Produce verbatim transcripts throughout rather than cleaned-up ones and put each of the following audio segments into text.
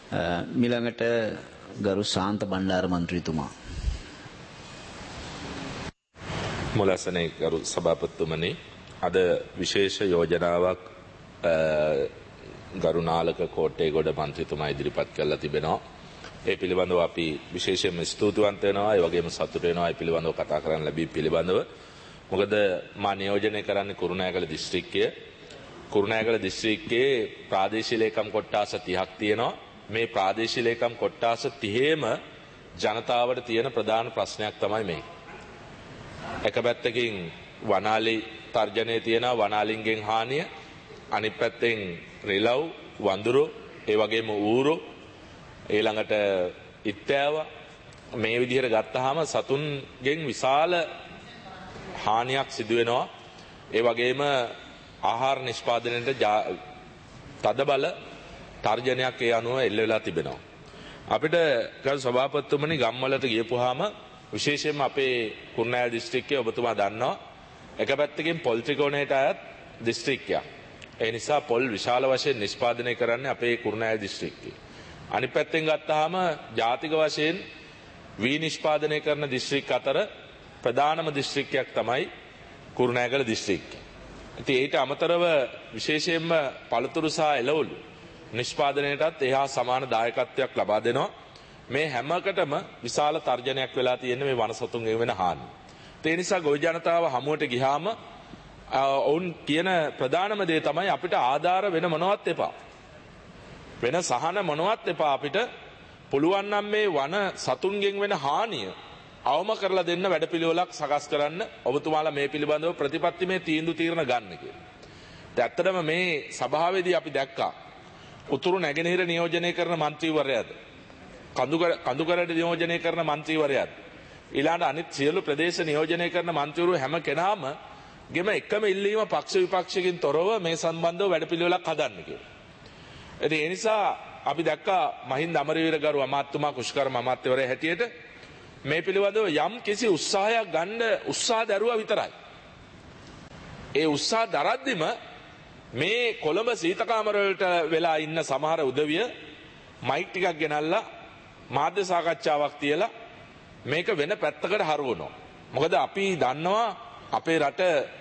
මිළඟට ගරු ශාන්ත බණ්ඩාර මන්ත්‍රීතුමා. මුලසනේ ගරු සභාපතිතුමනි, අද විශේෂ යෝජනාවක් ගරුනාලක කෝට්ටේගොඩ මන්ත්‍රීතුමා ඉදිරිපත් කරලා තිබෙනවා. ඒ පිළිබඳව අපි විශේෂයෙන්ම ස්තුතිවන්ත වෙනවා. ඒ වගේම සතුටු වෙනවා ඒ පිළිබඳව කතා කරන්න ලැබී පිළිබඳව. මොකද මා නියෝජනය කරන්නේ කුරුණෑගල දිස්ත්‍රික්කය. කුරුණෑගල දිස්ත්‍රික්කයේ ප්‍රාදේශීය ලේකම් කොට්ටාස තිහක් තියෙනවා. මේ ප්‍රාදේශීය ලේකම් කොට්ටාස තිහේම ජනතාවට තියෙන ප්‍රධාන ප්‍රශ්නයක් තමයි මේ. එක පැත්තකින් වනාලි තර්ජනය තියෙනවා, වනාලින්ගෙන් හානිය. අනිත් පැත්තෙන් රිලව්, වඳුරු, ඒ වගේම ඌරු, ඊළඟට ඉත්තෑව, මේ විදිහට ගත්තාම සතුන්ගෙන් විශාල හානියක් සිදු වෙනවා. ඒ වගේම ආහාර නිෂ්පාදනයට තද බල තර්ජනයක් ඒ අනුව එල්ල වෙලා තිබෙනවා. අපිට ගරු සභාපතිතුමනි, ගම්වලට ගියපුවාම විශේෂයෙන්ම අපේ කුරුණෑගල දිස්ත්‍රික්කයේ ඔබතුමා දන්නවා එක පැත්තකින් පොල් ත්‍රිකෝණයට අයත් දිස්ත්‍රික්කයක්. ඒ නිසා පොල් විශාල වශයෙන් නිෂ්පාදනය කරන්නේ අපේ කුරුණෑගල දිස්ත්‍රික්කයේ. අනිත් පැත්තෙන් ගත්තාම ජාතික වශයෙන් වී නිෂ්පාදනය කරන දිස්ත්‍රික් අතර ප්‍රධානම දිස්ත්‍රික්කයක් තමයි කුරුණෑගල දිස්ත්‍රික්කය. ඉතින් ඊට අමතරව විශේෂයෙන්ම පළතුරු සහ එළවලු නිෂ්පාදනයටත් එහා සමාන දායකත්වයක් ලබා දෙනවා. මේ හැමකටම විශාල තර්ජනයක් වෙලා තියෙන්නේ මේ වනසතුන්ගෙන් වෙන හානිය. ඒ නිසා ගොවි ජනතාව හමුවට ගියාම ඔවුන් කියන ප්‍රධානම දේ තමයි අපිට ආධාර වෙන මොනවත් එපා. වෙන සහන මොනවත් එපා. අපිට පුළුවන් නම් මේ වන සතුන්ගෙන් වෙන හානිය අවම කරලා දෙන්න වැඩපිළිවෙලක් සකස් කරන්න ඔබතුමාලා මේ පිළිබඳව ප්‍රතිපත්තිමය තීන්දුව තීරණ ගන්න කියලා. දැන් ඇත්තටම මේ සභාවේදී අපි දැක්කා උතුරු නැගෙනහිර නියෝජනය කරන മന്ത്രിවරයාද, කඳුකරට නියෝජනය කරන മന്ത്രിවරයාද, ඊළඟ අනිත් සියලු ප්‍රදේශ නියෝජනය කරන മന്ത്രിවරු හැම කෙනාම ගෙම එකම ඉල්ලීම පක්ෂ විපක්ෂකින් තොරව මේ සම්බන්ධව වැඩපිළිවෙලක් හදන්න කියලා. ඉතින් ඒ නිසා අපි දැක්කා මහින්ද අමරවීර ගරු අමාත්‍යතුමා කුෂ්කර්ම අමාත්‍යවරයා හැටියට මේ පිළිබඳව යම් කිසි උත්සාහයක් ගන්න උත්සාහ දරුවා විතරයි. ඒ උත්සාහ දරද්දිම මේ කොළඹ සීත කාමර වලට වෙලා ඉන්න සමහර උදවිය මයික් ටිකක් ගෙනල්ලා මාධ්‍ය සාකච්ඡාවක් තියලා මේක වෙන පැත්තකට හරවනවා. මොකද අපි දන්නවා අපේ රට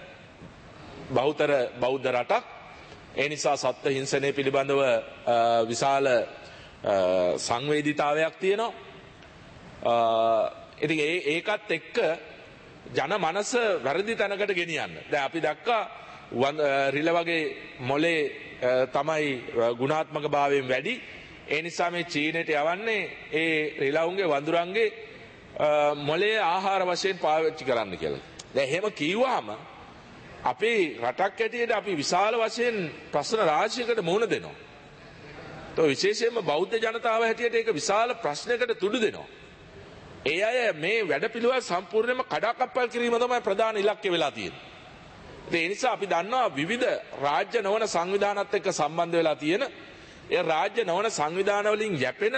බහුතර බෞද්ධ රටක්. ඒ නිසා සත්ත්ව හිංසනය පිළිබඳව විශාල සංවේදීතාවයක් තියෙනවා. ඉතින් ඒ ඒකත් එක්ක ජන මනස වැරදි තැනකට ගෙනියන්න. දැන් අපි දැක්කා රිල වගේ මොලේ තමයි ගුණාත්මක භාවයෙන් වැඩි. ඒ නිසා මේ චීනයට යවන්නේ ඒ රිලවුන්ගේ වඳුරන්ගේ මොලේ ආහාර වශයෙන් පාවිච්චි කරන්න කියලා. දැන් එහෙම කිව්වහම අපේ රටක් ඇටියට අපි විශාල වශයෙන් ප්‍රශ්න රාශියකට මුහුණ දෙනවා. તો විශේෂයෙන්ම බෞද්ධ ජනතාව හැටියට ඒක විශාල ප්‍රශ්නයකට තුඩු දෙනවා. ඒ අය මේ වැඩපිළිවෙල සම්පූර්ණයෙන්ම කඩාකප්පල් කිරීම තමයි ප්‍රධාන ඉලක්කය වෙලා තියෙන්නේ. ඒ නිසා අපි දන්නවා විවිධ රාජ්‍ය නොවන සංවිධානත් එක්ක සම්බන්ධ වෙලා තියෙන ඒ රාජ්‍ය නොවන සංවිධාන වලින් යැපෙන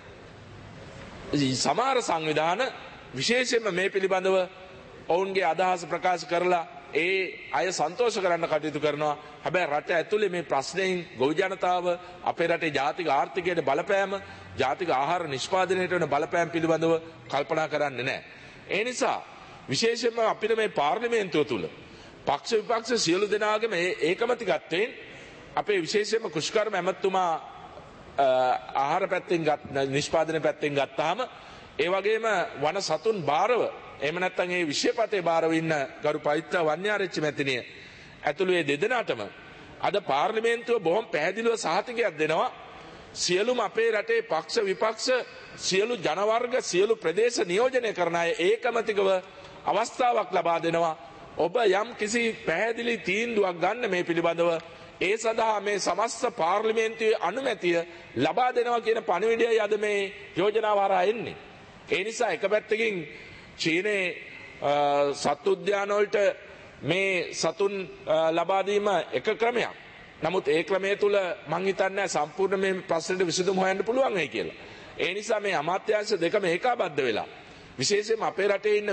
සමහර සංවිධාන විශේෂයෙන්ම මේ පිළිබඳව ඔවුන්ගේ අදහස් ප්‍රකාශ කරලා ඒ අය සන්තෝෂ කරන්න කටයුතු කරනවා. හැබැයි රට ඇතුලේ මේ ප්‍රශ්නයෙන් ගොවි ජනතාව, අපේ රටේ ජාතික ආර්ථිකයට බලපෑම, ජාතික ආහාර නිෂ්පාදනයට වෙන බලපෑම පිළිබඳව කල්පනා කරන්නේ නැහැ. ඒ නිසා විශේෂයෙන්ම අපිට මේ පාර්ලිමේන්තුව තුල පක්ෂ විපක්ෂ සියලු දෙනාගේම ඒකමතිකත්වයෙන් අපේ විශේෂයෙන්ම කුෂ්කර්ම ඇමතුමා ආහාර පැත්තෙන් නිෂ්පාදනය පැත්තෙන් ගත්තාම ඒ වගේම වන සතුන් බාරව එහෙම නැත්නම් ඒ විශේෂපතේ බාරව ඉන්න ගරු පවිත්‍ර වන්‍යාරච්චි මැතිණිය ඇතුළු ඒ දෙදෙනාටම අද පාර්ලිමේන්තුව බොහොම පැහැදිලිව සහතිකයක් දෙනවා. සියලුම අපේ රටේ පක්ෂ විපක්ෂ සියලු ජනවර්ග සියලු ප්‍රදේශ නියෝජනය කරන අය ඒකමතිකව අවස්ථාවක් ලබා දෙනවා. ඔබ යම් කිසි පැහැදිලි තීන්දුවක් ගන්න මේ පිළිබඳව ඒ සඳහා මේ සමස්ත පාර්ලිමේන්තුවේ අනුමැතිය ලබා දෙනවා කියන පණිවිඩයයි අද මේ යෝජනාව හරහා එන්නේ. ඒ නිසා එක පැත්තකින් චීනයේ සත්තු උද්‍යාන වලට මේ සතුන් ලබා දීම එක ක්‍රමයක්. නමුත් ඒ ක්‍රමය තුල මං හිතන්නේ සම්පූර්ණ මේ ප්‍රශ්නෙට විසඳුම හොයන්න පුළුවන් වෙයි කියලා. ඒ නිසා මේ අමාත්‍යාංශ දෙකම ඒකාබද්ධ වෙලා විශේෂයෙන්ම අපේ රටේ ඉන්න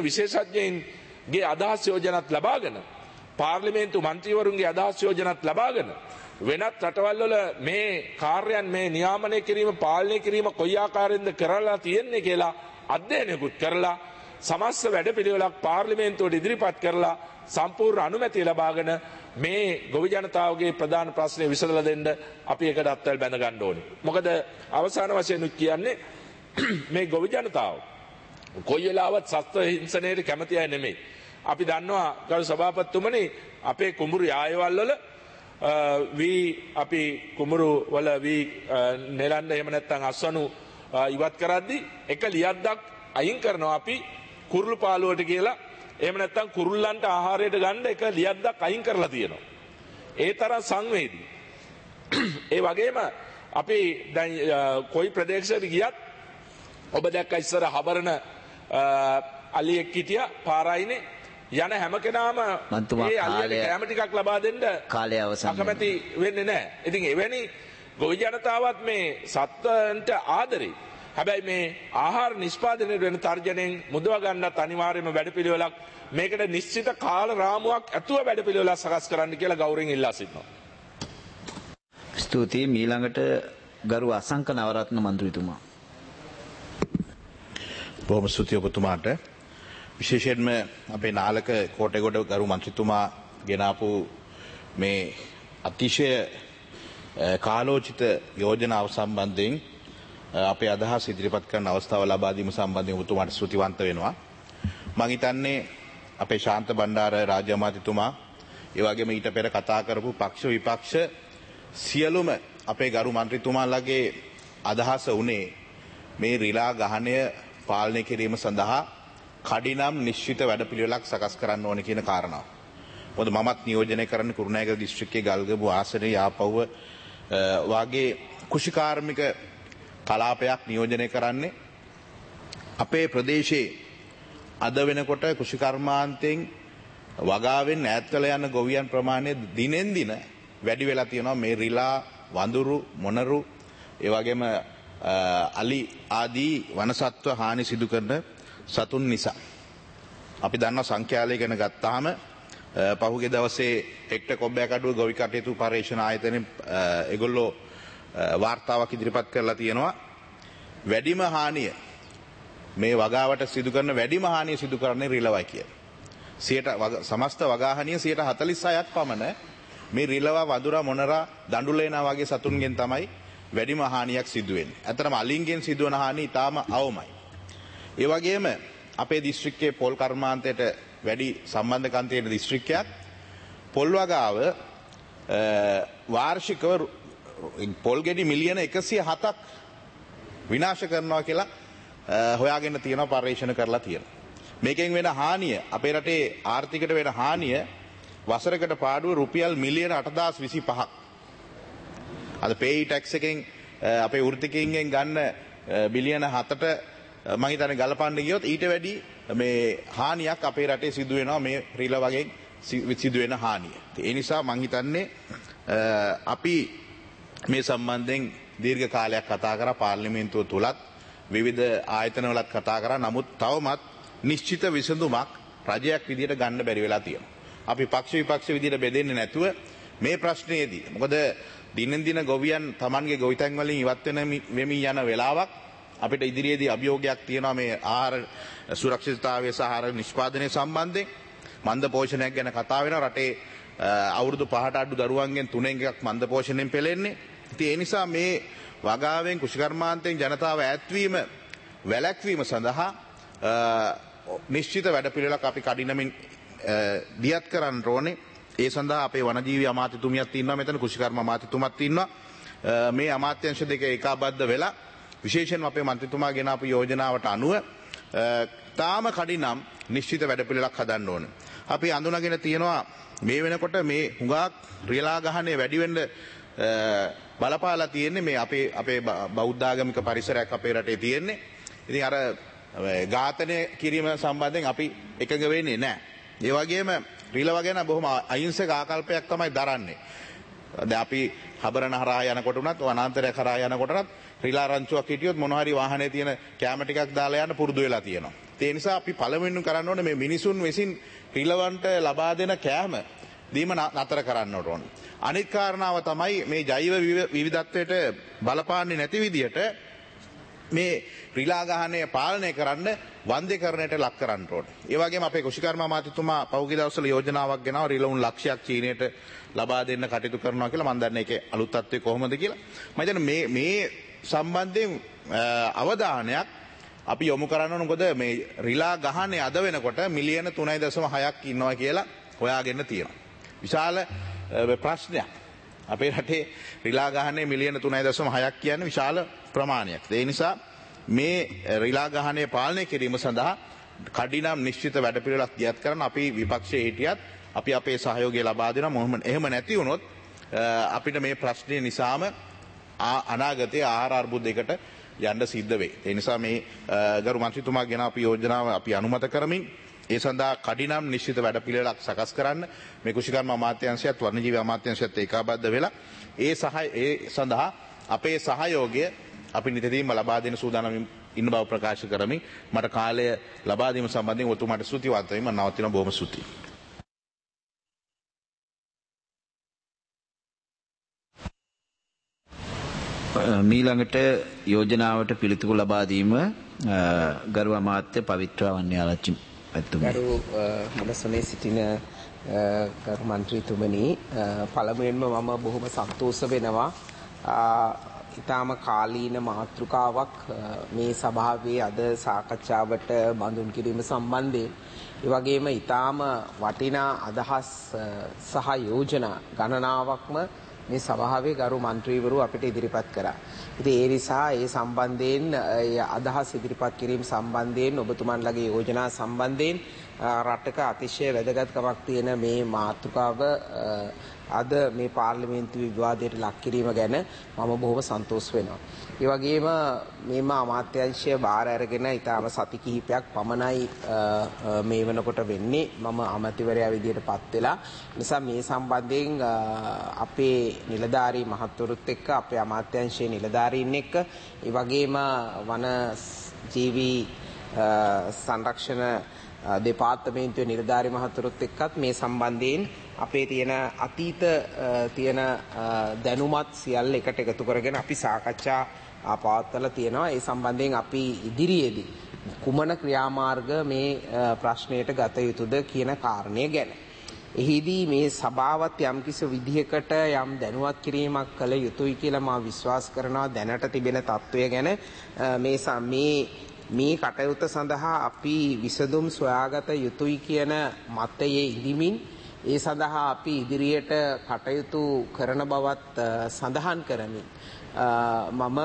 විශේෂඥයින්ගේ අදහස් යෝජනාත් ලබාගෙන පාර්ලිමේන්තු මන්ත්‍රීවරුන්ගේ අදහස් යෝජනාත් ලබාගෙන වෙනත් රටවල් වල මේ කාර්යයන් මේ නියාමනය කිරීම පාලනය කිරීම කොයි ආකාරයෙන්ද කරලා තියෙන්නේ කියලා අධ්‍යයනයකුත් කරලා සමස්ත වැඩපිළිවෙලක් පාර්ලිමේන්තුවට ඉදිරිපත් කරලා සම්පූර්ණ අනුමැතිය ලබාගෙන මේ ගොවි ජනතාවගේ ප්‍රධාන ප්‍රශ්නේ විසඳලා දෙන්න අපි ඒකට අත්වැල් බැඳ ගන්න ඕනේ. මොකද අවසාන වශයෙන් කියන්නේ මේ ගොවි ජනතාව කොයි වෙලාවත් සත්ව හිංසනයට කැමති අය නෙමෙයි. අපි දන්නවා ගරු සභාපතිතුමනි අපේ කුඹුරු යායවල් වල වී අපි කුඹුරු වල වී නෙලන්න එහෙම නැත්නම් අස්වනු ඉවත් කරද්දී එක ලියද්දක් අයින් කරනවා අපි කුරුළු පාලුවට කියලා. එහෙම නැත්නම් කුරුල්ලන්ට ආහාරයට ගන්න එක ලියද්දක් අයින් කරලා තියෙනවා. ඒ තරම් සංවේදී. ඒ වගේම අපි දැන් කොයි ප්‍රදේශයකට ගියත් ඔබ දැක්ක ඉස්සර හබරන අලියෙක් හිටියා පාරයිනේ යන හැම කෙනාම ඒ අලියට කැම ටිකක් ලබා දෙන්න කාලය අවසන් අකමැති වෙන්නේ නැහැ. ඉතින් එවැනි ගොවි ජනතාවත් මේ සත්වන්ට ආදරේ. හැබැයි මේ ආහාර නිෂ්පාදනය වෙන තර්ජනයෙන් මුදව ගන්නත් අනිවාර්යයෙන්ම වැඩපිළිවෙලක් මේකට නිශ්චිත කාල රාමුවක් ඇතුව වැඩපිළිවෙලක් සකස් කරන්න කියලා ගෞරවයෙන් ඉල්ලා සිටිනවා. ස්තුතියි. ඊළඟට ගරු අසංක නවරත්න මන්ත්‍රීතුමා. බොහොම ස්තුතියි ඔබතුමාට. විශේෂයෙන්ම අපේ නාලක කෝටේගොඩ ගරු මන්ත්‍රීතුමා ගෙනාපු මේ අතිශය කාලෝචිත යෝජනාව සම්බන්ධයෙන් අපේ අදහස් ඉදිරිපත් කරන අවස්ථාව ලබා දීම සම්බන්ධයෙන් ඔබතුමාට ස්තුතිවන්ත වෙනවා. මම හිතන්නේ අපේ ශාන්ත බණ්ඩාර රාජ්‍ය අමාත්‍යතුමා ඒ වගේම ඊට පෙර කතා කරපු පක්ෂ විපක්ෂ සියලුම අපේ ගරු මන්ත්‍රීතුමාලගේ අදහස උනේ මේ රිලා ගහණය පාලනය කිරීම සඳහා කඩිනම් නිශ්චිත වැඩපිළිවෙලක් සකස් කරන්න ඕනේ කියන කාරණාව. මොකද මමත් නියෝජනය කරන්නේ කුරුණෑගල දිස්ත්‍රික්කයේ ගල්ගමු ආසනයේ යාපව්ව වාගේ කුෂිකාර්මික කලාපයක් නියෝජනය කරන්නේ අපේ ප්‍රදේශයේ අද වෙනකොට කුෂිකර්මාන්තයෙන් වගාවෙන් ඈත් වෙලා යන ගොවියන් ප්‍රමාණය දිනෙන් දින වැඩි වෙලා තියෙනවා මේ රිලා වඳුරු මොනරු ඒ වගේම අලි ආදී වනසත්ව හානි සිදු කරන සතුන් නිසා අපි දන්න සංඛ්‍යාලය ගැන ගත්තාම පහුගිය දවසේ හෙක්ටර් කොබ්බෑකඩුව ගොවි කටයුතු පරීක්ෂණ ආයතනයේ ඒගොල්ලෝ වාර්තාවක් ඉදිරිපත් කරලා තියෙනවා වැඩිම හානිය මේ වගාවට සිදු කරන වැඩිම හානිය සිදු කරන්නේ රිලවයි කියලා. සියයට සමස්ත වගාහනිය සියයට හතළිස් හයක් පමණ මේ රිලව වඳුරා මොනරා දඬුලේනා වගේ සතුන්ගෙන් තමයි වැඩිම හානියක් සිදු වෙන්නේ. ඇත්තටම අලින්ගෙන් සිදුවන හානිය ඊටාම අවමයි. ඒ වගේම අපේ දිස්ත්‍රික්කයේ පොල් කර්මාන්තයට වැඩි සම්බන්ධකම් තියෙන දිස්ත්‍රික්කයක් පොල් වගාව වාර්ෂිකව පොල් ගෙඩි මිලියන එකසිය හතක් විනාශ කරනවා කියලා හොයාගෙන තියෙනවා පරීක්ෂණ කරලා තියෙනවා. මේකෙන් වෙන හානිය අපේ රටේ ආර්ථිකයට වෙන හානිය වසරකට පාඩුව රුපියල් මිලියන අටදාස් විසිපහක්. අද පේයි ටැක්ස් එකෙන් අපේ වෘත්තිකයින්ගෙන් ගන්න බිලියන හතට මම හිතන්නේ ගලපන්න ගියොත් ඊට වැඩි මේ හානියක් අපේ රටේ සිදු වෙනවා මේ රිල වගේ සිදු වෙන හානිය. ඒ නිසා මම හිතන්නේ අපි මේ සම්බන්ධයෙන් දීර්ඝ කාලයක් කතා කරා පාර්ලිමේන්තුව තුලත් විවිධ ආයතනවලත් කතා කරා. නමුත් තවමත් නිශ්චිත විසඳුමක් රජයක් විදියට ගන්න බැරි වෙලා තියෙනවා. අපි පක්ෂ විපක්ෂ විදියට බෙදෙන්නේ නැතුව මේ ප්‍රශ්නයේදී මොකද දිනෙන් දින ගොවියන් Tamanගේ ගොවිතැන් වලින් ඉවත් වෙමින් යන වෙලාවක් අපිට ඉදිරියේදී අභියෝගයක් තියෙනවා මේ ආහාර සුරක්ෂිතතාවය සහ ආහාර නිෂ්පාදනය සම්බන්ධයෙන් මන්ද පෝෂණයක් ගැන කතා වෙනවා. රටේ අවුරුදු පහට අඩු දරුවන්ගෙන් තුනෙන් එකක් මන්ද පෝෂණයෙන් පෙළෙන්නේ. ඉතින් ඒ නිසා මේ වගාවෙන් කුෂිකර්මාන්තයෙන් ජනතාව ඈත්වීම වැළැක්වීම සඳහා නිශ්චිත වැඩපිළිවෙලක් අපි කඩිනමින් දියත් කරන්න ඕනේ. ඒ සඳහා අපේ වනජීවි අමාත්‍යතුමියක් ඉන්නවා මෙතන කුෂිකර්ම අමාත්‍යතුමත් ඉන්නවා. මේ අමාත්‍යංශ දෙක ඒකාබද්ධ වෙලා විශේෂයෙන්ම අපේ මන්ත්‍රීතුමා ගෙනාපු යෝජනාවට අනුව තාම කඩිනම් නිශ්චිත වැඩපිළිවෙලක් හදන්න ඕනේ. අපි අඳුනගෙන තියෙනවා මේ වෙනකොට මේ හුඟක් රියලා ගහන්නේ වැඩි වෙන්න බලපාලා තියෙන්නේ මේ අපේ අපේ බෞද්ධාගමික පරිසරයක් අපේ රටේ තියෙන්නේ. ඉතින් අර ඝාතනය කිරීම සම්බන්ධයෙන් අපි එකඟ වෙන්නේ නැහැ. ඒ වගේම රිලව ගැන බොහොම අහිංසක ආකල්පයක් තමයි දරන්නේ. දැන් අපි හබරන හරහා යනකොට උනත් වනාන්තරයක් හරහා යනකොට උනත් රිලා රංචුවක් හිටියොත් මොන හරි වාහනේ තියෙන කැම ටිකක් දාලා යන්න පුරුදු වෙලා තියෙනවා. ඒ නිසා අපි පළවෙනිම කරන්න ඕනේ මේ මිනිසුන් විසින් රිලවන්ට ලබා දෙන කැම දීම නතර කරන්න ඕන. අනිත් කාරණාව තමයි මේ ජෛව විවිධත්වයට බලපාන්නේ නැති විදියට මේ රිලා ගහනය පාලනය කරන්න වන්දේකරණයට ලක් කරන්න ඕනේ. ඒ වගේම අපේ කුෂිකර්ම අමාත්‍යතුමා පහුගිය දවස්වල යෝජනාවක් ගෙනාවා රිලවුන් ලක්ෂයක් චීනයට ලබා දෙන්න කටයුතු කරනවා කියලා. මම දන්නේ ඒකේ අලුත් තත්ත්වය කොහොමද කියලා. මම හිතන්නේ මේ මේ සම්බන්ධයෙන් අවධානයක් අපි යොමු කරන්න ඕන. මොකද මේ රිලා ගහන්නේ අද වෙනකොට මිලියන තුනයි දශම හයක් ඉන්නවා කියලා හොයාගෙන තියෙනවා. විශාල ප්‍රශ්නයක්. අපේ රටේ රිලා ගහන්නේ මිලියන තුනයි දශම හයක් කියන්නේ විශාල ප්‍රමාණයක්. ඒ නිසා මේ රිලා ගහනය පාලනය කිරීම සඳහා කඩිනම් නිශ්චිත වැඩපිළිවෙලක් දියත් කරන අපි විපක්ෂයේ හිටියත් අපි අපේ සහයෝගය ලබා දෙනවා. මොහොම එහෙම නැති වුණොත් අපිට මේ ප්‍රශ්නය නිසාම අනාගතයේ ආහාර අර්බුදයකට යන්න සිද්ධ වෙයි. ඒ නිසා මේ ගරු මන්ත්‍රීතුමා ගෙන අපි යෝජනාව අපි අනුමත කරමින් ඒ සඳහා කඩිනම් නිශ්චිත වැඩපිළිවෙලක් සකස් කරන්න මේ කුෂිකර්ම අමාත්‍යාංශයත් වර්ණජීවි අමාත්‍යාංශයත් ඒකාබද්ධ වෙලා ඒ සහය ඒ සඳහා අපේ සහයෝගය අපි නිතරම ලබා දෙන සූදානම් ඉන්න බව ප්‍රකාශ කරමින් මට කාලය ලබා දීම සම්බන්ධයෙන් ඔතුමාට ස්තුතිවන්ත වෙමි. මම නවතිනවා. බොහොම ස්තුතියි. මීළඟට යෝජනාවට පිළිතුරු ලබා දීම ගරු අමාත්‍ය පවිත්‍රා වන්‍යාලච්චි පැතුමනි. ගරු මුලසුනේ සිටින ගරු මන්ත්‍රීතුමනි, පළමුවෙන්ම මම බොහොම සන්තෝෂ වෙනවා ඉතාම කාලීන මාතෘකාවක් මේ සභාවේ අද සාකච්ඡාවට බඳුන් කිරීම සම්බන්ධයෙන්. ඒ වගේම ඉතාම වටිනා අදහස් සහ යෝජනා ගණනාවක්ම මේ සභාවේ ගරු මන්ත්‍රීවරු අපිට ඉදිරිපත් කරා. ඉතින් ඒ නිසා ඒ සම්බන්ධයෙන් අදහස් ඉදිරිපත් කිරීම සම්බන්ධයෙන් ඔබතුමන්ලගේ යෝජනා සම්බන්ධයෙන් රටක අතිශය වැදගත්කමක් තියෙන මේ මාතෘකාව අද මේ පාර්ලිමේන්තු විවාදයට ලක් කිරීම ගැන මම බොහොම සන්තෝෂ වෙනවා. ඒ වගේම මේම අමාත්‍යාංශය බාර අරගෙන ඊටම සති කිහිපයක් පමණයි මේ වෙනකොට වෙන්නේ. මම අමාත්‍යවරයා විදියට පත් වෙලා. නිසා මේ සම්බන්ධයෙන් අපේ නිලධාරී මහත්වරුත් එක්ක අපේ අමාත්‍යාංශයේ නිලධාරීන් එක්ක ඒ වගේම වන ජීවි සංරක්ෂණ දෙපාර්තමේන්තුවේ නිලධාරී මහත්වරුත් එක්කත් මේ සම්බන්ධයෙන් අපේ තියෙන අතීත තියෙන දැනුමත් සියල්ල එකට එකතු කරගෙන අපි සාකච්ඡා පවත්වලා තියෙනවා. ඒ සම්බන්ධයෙන් අපි ඉදිරියේදී කුමන ක්‍රියාමාර්ග මේ ප්‍රශ්නයට ගත යුතුද කියන කාරණය ගැන. එහිදී මේ සභාවත් යම්කිසි විදිහකට යම් දැනුවත් කිරීමක් කළ යුතුයි කියලා මා විශ්වාස කරනවා. දැනට තිබෙන තත්ත්වය ගැන මේ මේ මේ කටයුත්ත සඳහා අපි විසඳුම් සොයාගත යුතුයි කියන මතයේ ඉදිමින් ඒ සඳහා අපි ඉදිරියට කටයුතු කරන බවත් සඳහන් කරමින් මම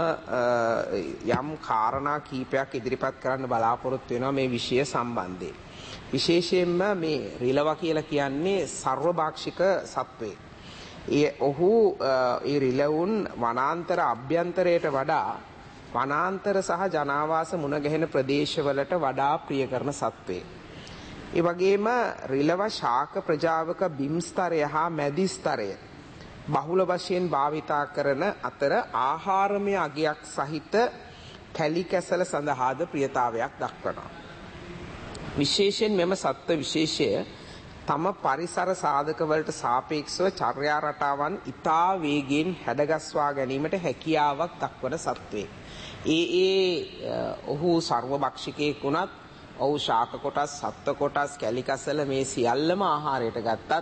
යම් කාරණා කීපයක් ඉදිරිපත් කරන්න බලාපොරොත්තු වෙනවා මේ විෂය සම්බන්ධයෙන්. විශේෂයෙන්ම මේ රිලව කියලා කියන්නේ සර්වභාක්ෂික සත්වයෙක්. ඒ ඔහු ඒ රිලවුන් වනාන්තර අභ්‍යන්තරයට වඩා වනාන්තර සහ ජනාවාස මුණ ගැහෙන ප්‍රදේශවලට වඩා ප්‍රිය කරන සත්වයෙක්. ඒ වගේම රිලව ශාක ප්‍රජාවක බිම් ස්තරය හා මැදි ස්තරය බහුල වශයෙන් භාවිතා කරන අතර ආහාරමය අගයක් සහිත කැලි කැසල සඳහාද ප්‍රියතාවයක් දක්වනවා. විශේෂයෙන් මෙම සත්ව විශේෂය තම පරිසර සාධකවලට සාපේක්ෂව චර්යා රටාවන් ඉතා වේගයෙන් හැඩගස්වා ගැනීමට හැකියාවක් දක්වන සත්වයෙක්. ඒ ඒ ඔහු සර්වභක්ෂිකයෙක් වුණත් ඔහු ශාක කොටස්, සත්ව කොටස්, කැලි කසල මේ සියල්ලම ආහාරයට ගත්තත්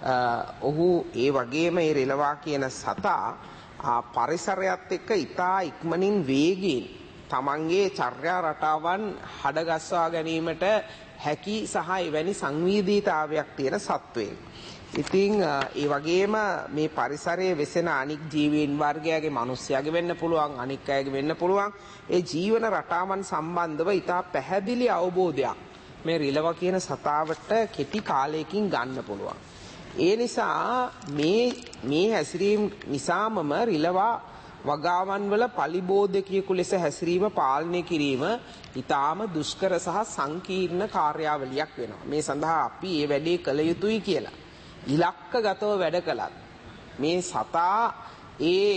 ඔහු ඒ වගේම ඒ රිලවා කියන සතා පරිසරයත් එක්ක ඉතා ඉක්මනින් වේගයෙන් තමන්ගේ චර්යා රටාවන් හඩගස්වා ගැනීමට හැකි සහ එවැනි සංවේදීතාවයක් තියෙන සත්වයෙක්. ඉතින් ඒ වගේම මේ පරිසරයේ වෙසෙන අනික් ජීවීන් වර්ගයාගේ මිනිස්යාගේ වෙන්න පුළුවන්, අනික් අයගේ වෙන්න පුළුවන්. ඒ ජීවන රටාවන් සම්බන්ධව ඉතා පැහැදිලි අවබෝධයක් මේ රිලව කියන සතාවට කෙටි කාලයකින් ගන්න පුළුවන්. ඒ නිසා මේ මේ හැසිරීම නිසාමම රිලවා වගාවන් වල පලිබෝධකයෙකු ලෙස හැසිරීම පාලනය කිරීම ඉතාම දුෂ්කර සහ සංකීර්ණ කාර්යාවලියක් වෙනවා. මේ සඳහා අපි මේ වැඩේ කළ යුතුයි කියලා ඉලක්කගතව වැඩ කළත් මේ සතා ඒ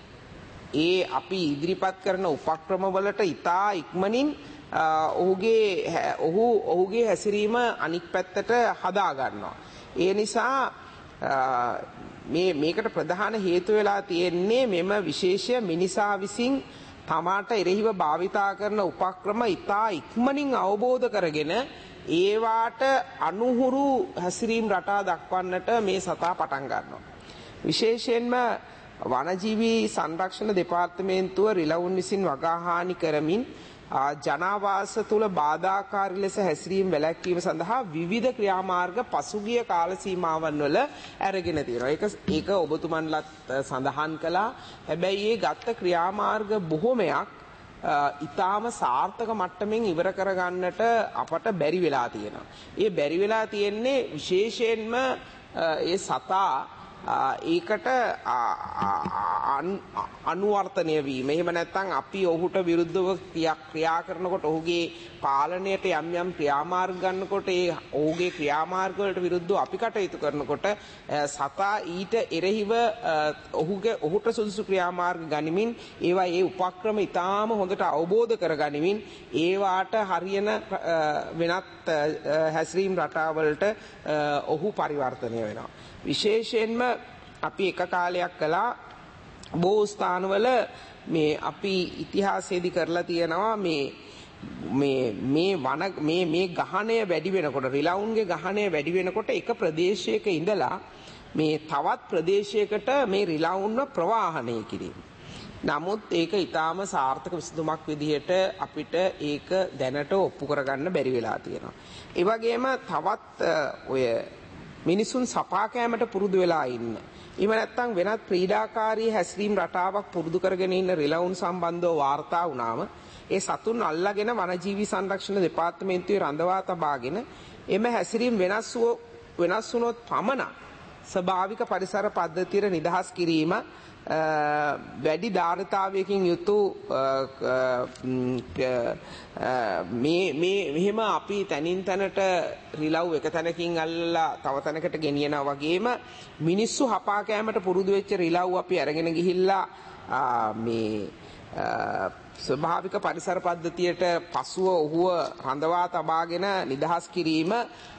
ඒ අපි ඉදිරිපත් කරන උපක්‍රම වලට ඉතා ඉක්මනින් ඔහුගේ ඔහු ඔහුගේ හැසිරීම අනික් පැත්තට හදා ගන්නවා. ඒ නිසා මේ මේකට ප්‍රධාන හේතු වෙලා තියෙන්නේ මෙම විශේෂ මිනිසා විසින් තමාට එරෙහිව භාවිතා කරන උපක්‍රම ඉතා ඉක්මනින් අවබෝධ කරගෙන ඒවාට අනුහුරු හැසිරීම් රටා දක්වන්නට මේ සතා පටන් ගන්නවා. විශේෂයෙන්ම වනජීවී සංරක්ෂණ දෙපාර්තමේන්තුව රිලවුන් විසින් වගාහානි කරමින් ජනාවාස තුළ බාධාකාරී ලෙස හැසිරීම වැළැක්වීම සඳහා විවිධ ක්‍රියාමාර්ග පසුගිය කාල සීමාවන් වල අරගෙන තියෙනවා. ඒක ඒක ඔබතුමන්ලත් සඳහන් කළා. හැබැයි මේ ගත්ත ක්‍රියාමාර්ග බොහොමයක් ඊටාම සාර්ථක මට්ටමින් ඉවර කරගන්නට අපට බැරි වෙලා තියෙනවා. ඒ බැරි වෙලා තියෙන්නේ විශේෂයෙන්ම ඒ සතා ඒකට අනුවර්තනය වීම. එහෙම නැත්නම් අපි ඔහුට විරුද්ධව ක්‍රියා කරනකොට ඔහුගේ පාලනයට යම් යම් ක්‍රියාමාර්ග ගන්නකොට ඒ ඔහුගේ ක්‍රියාමාර්ග වලට විරුද්ධව අපි කටයුතු කරනකොට සතා ඊට එරෙහිව ඔහුගේ ඔහුට සුදුසු ක්‍රියාමාර්ග ගනිමින් ඒවා ඒ උපක්‍රම ඉතාම හොඳට අවබෝධ කරගනිමින් ඒවාට හරියන වෙනත් හැසිරීම් රටාවලට ඔහු පරිවර්තනය වෙනවා. විශේෂයෙන්ම අපි එක කාලයක් කළා බොහෝ ස්ථානවල මේ අපි ඉතිහාසයේදී කරලා තියෙනවා මේ මේ මේ වන මේ මේ ගහණය වැඩි වෙනකොට රිලවුන්ගේ ගහණය වැඩි වෙනකොට එක ප්‍රදේශයක ඉඳලා මේ තවත් ප්‍රදේශයකට මේ රිලවුන්ව ප්‍රවාහණය කිරීම. නමුත් ඒක ඊටාම සාර්ථක විසඳුමක් විදිහට අපිට ඒක දැනට ඔප්පු කරගන්න බැරි වෙලා තියෙනවා. ඒ වගේම තවත් ඔය මිනිසුන් සපා කෑමට පුරුදු වෙලා ඉන්න. එහෙම නැත්නම් වෙනත් ක්‍රීඩාකාරී හැසිරීම් රටාවක් පුරුදු කරගෙන ඉන්න රිලවුන් සම්බන්ධව වාර්තා වුණාම ඒ සතුන් අල්ලාගෙන වනජීවී සංරක්ෂණ දෙපාර්තමේන්තුවේ රඳවා තබාගෙන එම හැසිරීම් වෙනස් වෙනස් වුණොත් පමණක් ස්වභාවික පරිසර පද්ධතියට නිදහස් කිරීම වැඩි ධාරිතාවයකින් යුතු මේ මේ මෙහෙම අපි තනින් තනට රිලව් එක තැනකින් අල්ලලා තව තැනකට ගෙනියනවා වගේම මිනිස්සු හපා කෑමට පුරුදු වෙච්ච රිලව් අපි අරගෙන ගිහිල්ලා මේ ස්වභාවික පරිසර පද්ධතියට පසුව ඔහුව රඳවා තබාගෙන නිදහස් කිරීම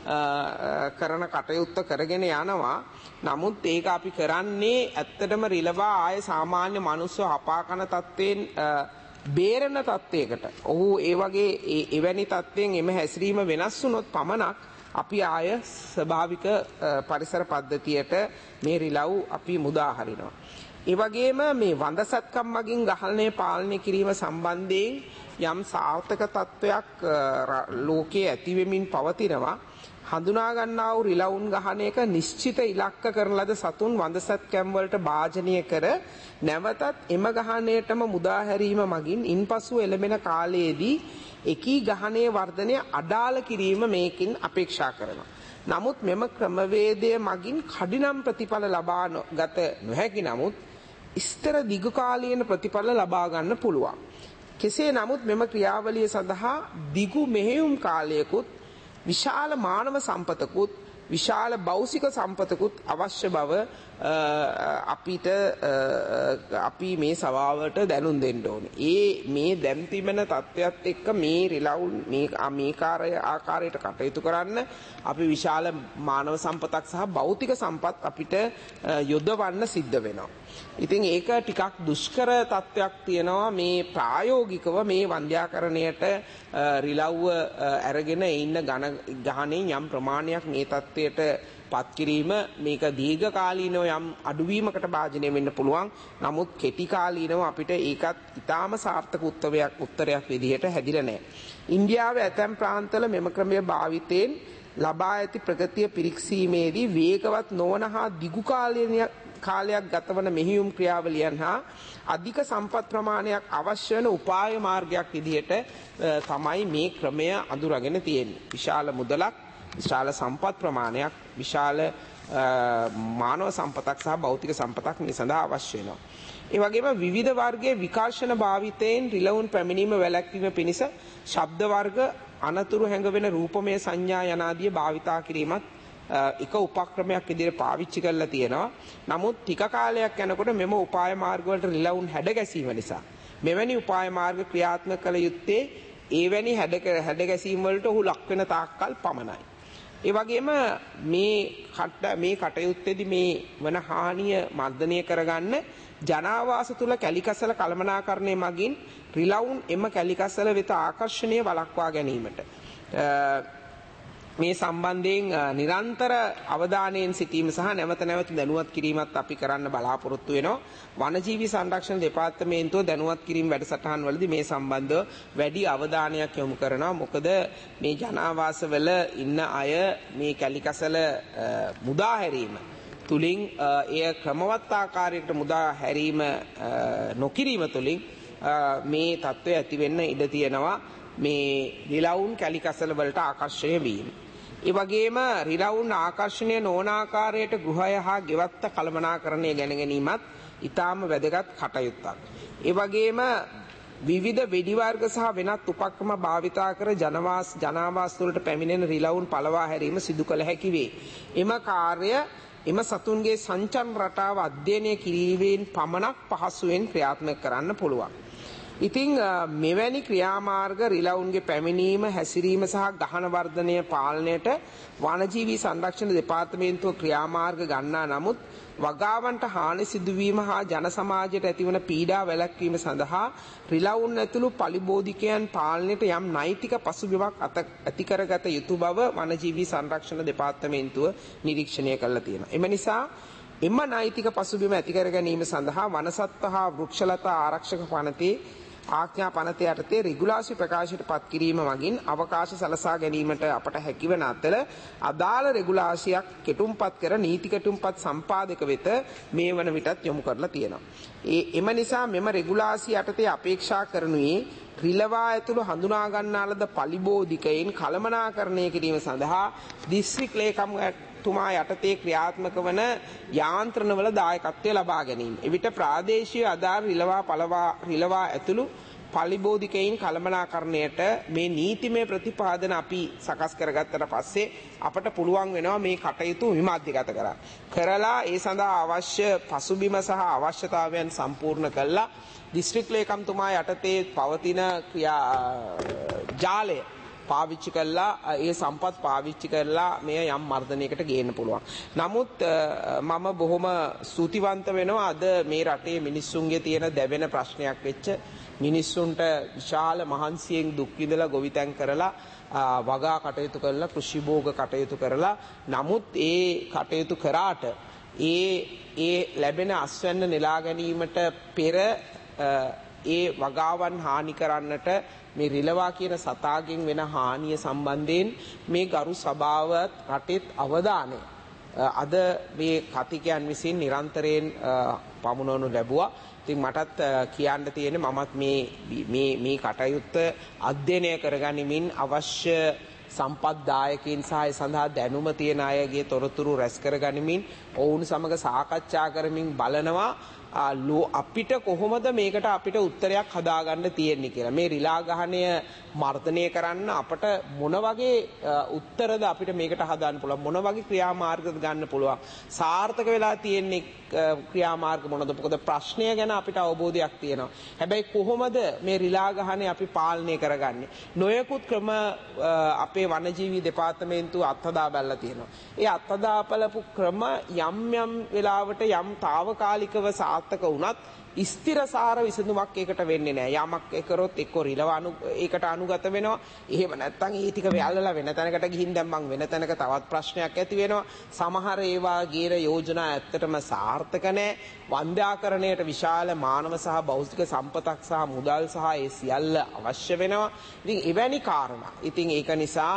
කරන කටයුත්ත කරගෙන යනවා. නමුත් ඒක අපි කරන්නේ ඇත්තටම රිලවා ආය සාමාන්‍ය මිනිස්සු හපා කන තත්ත්වයෙන් බේරෙන තත්ත්වයකට. ඔහු ඒ වගේ එවැනි තත්ත්වයෙන් එම හැසිරීම වෙනස් වුණොත් පමණක් අපි ආය ස්වභාවික පරිසර පද්ධතියට මේ රිලව් අපි මුදා හරිනවා. ඒ වගේම මේ වඳසත්කම් මගින් ගහණය පාලනය කිරීම සම්බන්ධයෙන් යම් සාර්ථක තත්ත්වයක් ලෝකයේ ඇති වෙමින් පවතිනවා. හඳුනා ගන්නා වූ රිලවුන් ගහණයක නිශ්චිත ඉලක්ක කරන ලද සතුන් වඳසත්කම් වලට භාජනය කර නැවතත් එම ගහණයටම මුදා හැරීම මගින් ඉන්පසු එළඹෙන කාලයේදී එකී ගහණයේ වර්ධනය අඩාල කිරීම මේකින් අපේක්ෂා කරනවා. නමුත් මෙම ක්‍රමවේදය මගින් කඩිනම් ප්‍රතිඵල ලබා ගත නොහැකි නමුත් ස්ථිර දිගුකාලීන ප්‍රතිඵල ලබා ගන්න පුළුවන්. කෙසේ නමුත් මෙම ක්‍රියාවලිය සඳහා දිගු මෙහෙයුම් කාලයකුත් විශාල මානව සම්පතකුත් විශාල භෞතික සම්පතකුත් අවශ්‍ය බව අපිට අපි මේ සභාවට දැනුම් දෙන්න ඕනේ. ඒ මේ දැන් තිබෙන තත්ත්වයක් එක්ක මේ රිලවුන් මේ මේ ආකාරයට කටයුතු කරන්න අපි විශාල මානව සම්පතක් සහ භෞතික සම්පත් අපිට යොදවන්න සිද්ධ වෙනවා. ඉතින් ඒක ටිකක් දුෂ්කර තත්ත්වයක් තියෙනවා මේ ප්‍රායෝගිකව මේ වන්ද්‍යාකරණයට රිලව්ව අරගෙන ඉන්න ඝන ගහණයෙන් යම් ප්‍රමාණයක් මේ තත්ත්වයට පත් කිරීම මේක දීර්ඝකාලීනව යම් අඩුවීමකට භාජනය වෙන්න පුළුවන්. නමුත් කෙටි කාලීනව අපිට ඒකත් ඉතාම සාර්ථක උත්තරයක් උත්තරයක් විදිහට හැදිලා නැහැ. ඉන්දියාවේ ඇතැම් ප්‍රාන්තවල මෙම ක්‍රමය භාවිතයෙන් ලබා ඇති ප්‍රගතිය පිරික්සීමේදී වේගවත් නොවන හා දිගු කාලීන කාලයක් ගතවන මෙහෙයුම් ක්‍රියාවලියන් හා අධික සම්පත් ප්‍රමාණයක් අවශ්‍ය වෙන උපාය මාර්ගයක් විදිහට තමයි මේ ක්‍රමය අඳුරගෙන තියෙන්නේ. විශාල මුදලක්, විශාල සම්පත් ප්‍රමාණයක්, විශාල මානව සම්පතක් සහ භෞතික සම්පතක් මේ සඳහා අවශ්‍ය වෙනවා. ඒ වගේම විවිධ වර්ගයේ විකර්ෂණ භාවිතයෙන් රිලවුන් පැමිණීම වැළැක්වීම පිණිස ශබ්ද වර්ග, අනතුරු හැඟවෙන රූපමය සංඥා යනාදී භාවිතා කිරීමත් එක උපක්‍රමයක් විදිහට පාවිච්චි කරලා තියෙනවා. නමුත් ටික කාලයක් යනකොට මෙම උපාය මාර්ග වලට රිලවුන් හැඩ ගැසීම නිසා මෙවැනි උපාය මාර්ග ක්‍රියාත්මක කළ යුත්තේ එවැනි හැඩ හැඩ ගැසීම් වලට ඔහු ලක් වෙන තාක්කල් පමණයි. ඒ වගේම මේ කට මේ කටයුත්තේදී මේ වන හානිය මර්ධනය කරගන්න ජනාවාස තුල කැලිකසල කළමනාකරණය මගින් රිලවුන් එම කැලිකසල වෙත ආකර්ෂණය වළක්වා ගැනීමට මේ සම්බන්ධයෙන් නිරන්තර අවධානයෙන් සිටීම සහ නැවත නැවත දැනුවත් කිරීමත් අපි කරන්න බලාපොරොත්තු වෙනවා. වනජීවි සංරක්ෂණ දෙපාර්තමේන්තුව දැනුවත් කිරීම වැඩසටහන් වලදී මේ සම්බන්ධව වැඩි අවධානයක් යොමු කරනවා. මොකද මේ ජනාවාසවල ඉන්න අය මේ කැලිකසල මුදා හැරීම තුලින් එය ක්‍රමවත් ආකාරයකට මුදා හැරීම නොකිරීම තුලින් මේ තත්ත්වය ඇති වෙන්න ඉඩ තියෙනවා. මේ රිලවුන් කැලිකසල වලට ආකර්ෂණය වීම. ඒ වගේම රිලවුන් ආකර්ෂණය නොවන ආකාරයට ගෘහය හා ගෙවත්ත කළමනාකරණය ගැන ගැනීමත් ඊටාම වැදගත් කටයුත්තක්. ඒ වගේම විවිධ වෙඩි වර්ග සහ වෙනත් උපක්‍රම භාවිතා කර ජනවාස ජනාවාස වලට පැමිණෙන රිලවුන් පළවා හැරීම සිදු කළ හැකි වේ. එම කාර්ය එම සතුන්ගේ සංචාරන රටාව අධ්‍යයනය කිරීමෙන් පමණක් පහසුවෙන් ක්‍රියාත්මක කරන්න පුළුවන්. ඉතින් මෙවැනි ක්‍රියාමාර්ග රිලවුන්ගේ පැමිණීම හැසිරීම සහ ගහන වර්ධනය පාලනයට වනජීවී සංරක්ෂණ දෙපාර්තමේන්තුව ක්‍රියාමාර්ග ගන්නා නමුත් වගාවන්ට හානි සිදුවීම හා ජන සමාජයට ඇතිවන පීඩා වැළැක්වීම සඳහා රිලවුන් ඇතුළු පලිබෝධිකයන් පාලනයට යම් නෛතික පසුබිමක් ඇති කරගත යුතු බව වනජීවී සංරක්ෂණ දෙපාර්තමේන්තුව නිරීක්ෂණය කළා තියෙනවා. එම නිසා එම නෛතික පසුබිම ඇති කර ගැනීම සඳහා වනසත්ව හා වෘක්ෂලතා ආරක්ෂක පනතේ ආඥා පනත යටතේ රෙගුලාසි ප්‍රකාශයට පත් කිරීම මගින් අවකාශ සලසා ගැනීමට අපට හැකිවන අතර අදාළ රෙගුලාසියක් කෙටුම්පත් කර නීති කෙටුම්පත් සම්පාදක වෙත මේ වන විටත් යොමු කරලා තියෙනවා. ඒ එම නිසා මෙම රෙගුලාසි යටතේ අපේක්ෂා කරනුයේ රිලවා ඇතුළු හඳුනා ගන්නා ලද පලිබෝධිකයින් කළමනාකරණය කිරීම සඳහා දිස්ත්‍රික් ලේකම් තුමා යටතේ ක්‍රියාත්මක වන යාන්ත්‍රණවල දායකත්වය ලබා ගැනීම. එවිට ප්‍රාදේශීය අදාළ රිලවා පළවා රිලවා ඇතුළු පලිබෝධිකයින් කළමනාකරණයට මේ නීතිමය ප්‍රතිපාදන අපි සකස් කරගත්තට පස්සේ අපට පුළුවන් වෙනවා මේ කටයුතු විමාධ්‍යගත කරන්න. කරලා ඒ සඳහා අවශ්‍ය පසුබිම සහ අවශ්‍යතාවයන් සම්පූර්ණ කළා දිස්ත්‍රික් ලේකම්තුමා යටතේ පවතින ක්‍රියා ජාලය පාවිච්චි කරලා ඒ සම්පත් පාවිච්චි කරලා මේ යම් මර්ධනයකට ගේන්න පුළුවන්. නමුත් මම බොහොම ස්තුතිවන්ත වෙනවා අද මේ රටේ මිනිස්සුන්ගේ තියෙන දැවෙන ප්‍රශ්නයක් වෙච්ච මිනිස්සුන්ට විශාල මහන්සියෙන් දුක් විඳලා ගොවිතැන් කරලා වගා කටයුතු කරලා කෘෂි භෝග කටයුතු කරලා නමුත් ඒ කටයුතු කරාට ඒ ඒ ලැබෙන අස්වැන්න නෙලා ගැනීමට පෙර ඒ වගාවන් හානි කරන්නට මේ රිලවා කියන සතාගෙන් වෙන හානිය සම්බන්ධයෙන් මේ ගරු සභාවත් රටෙත් අවධානය අද මේ කතිකයන් විසින් නිරන්තරයෙන් පමුණවනු ලැබුවා. ඉතින් මටත් කියන්න තියෙන්නේ මමත් මේ මේ මේ කටයුත්ත අධ්‍යයනය කරගනිමින් අවශ්‍ය සම්පත්දායකයන් සහ ඒ සඳහා දැනුම තියෙන අයගේ තොරතුරු රැස් කරගනිමින් ඔවුන් සමග සාකච්ඡා කරමින් බලනවා අපිට කොහොමද මේකට අපිට උත්තරයක් හදාගන්න තියෙන්නේ කියලා. මේ රිලා ගහණය මර්ධනය කරන්න අපට මොන වගේ උත්තරද අපිට මේකට හදාන්න පුළුවන්, මොන වගේ ක්‍රියාමාර්ගද ගන්න පුළුවන්, සාර්ථක වෙලා තියෙන්නේ ක්‍රියාමාර්ග මොනවද? මොකද ප්‍රශ්නය ගැන අපිට අවබෝධයක් තියෙනවා. හැබැයි කොහොමද මේ රිලා ගහණය අපි පාලනය කරගන්නේ? නොයෙකුත් ක්‍රම අපේ වනජීවී දෙපාර්තමේන්තුව අත්හදා බැලලා තියෙනවා. ඒ අත්හදා බලපු ක්‍රම යම් යම් වෙලාවට යම් తాවකාලිකව සාර්ථක වුණත් ස්ථිරසාර විසඳුමක් ඒකට වෙන්නේ නැහැ. යමක් කරොත් එක්ක රිලව අනු ඒකට අනුගත වෙනවා. එහෙම නැත්නම් ඒ ටික වැල්ලලා වෙන තැනකට ගිහින් දැන් මං වෙන තැනක තවත් ප්‍රශ්නයක් ඇති වෙනවා. සමහර ඒවා ගේර යෝජනා ඇත්තටම සාර්ථක නැහැ. වන්ද්‍යාකරණයට විශාල මානව සහ භෞතික සම්පතක් සහ මුදල් සහ ඒ සියල්ල අවශ්‍ය වෙනවා. ඉතින් එවැනි කාරණා. ඉතින් ඒක නිසා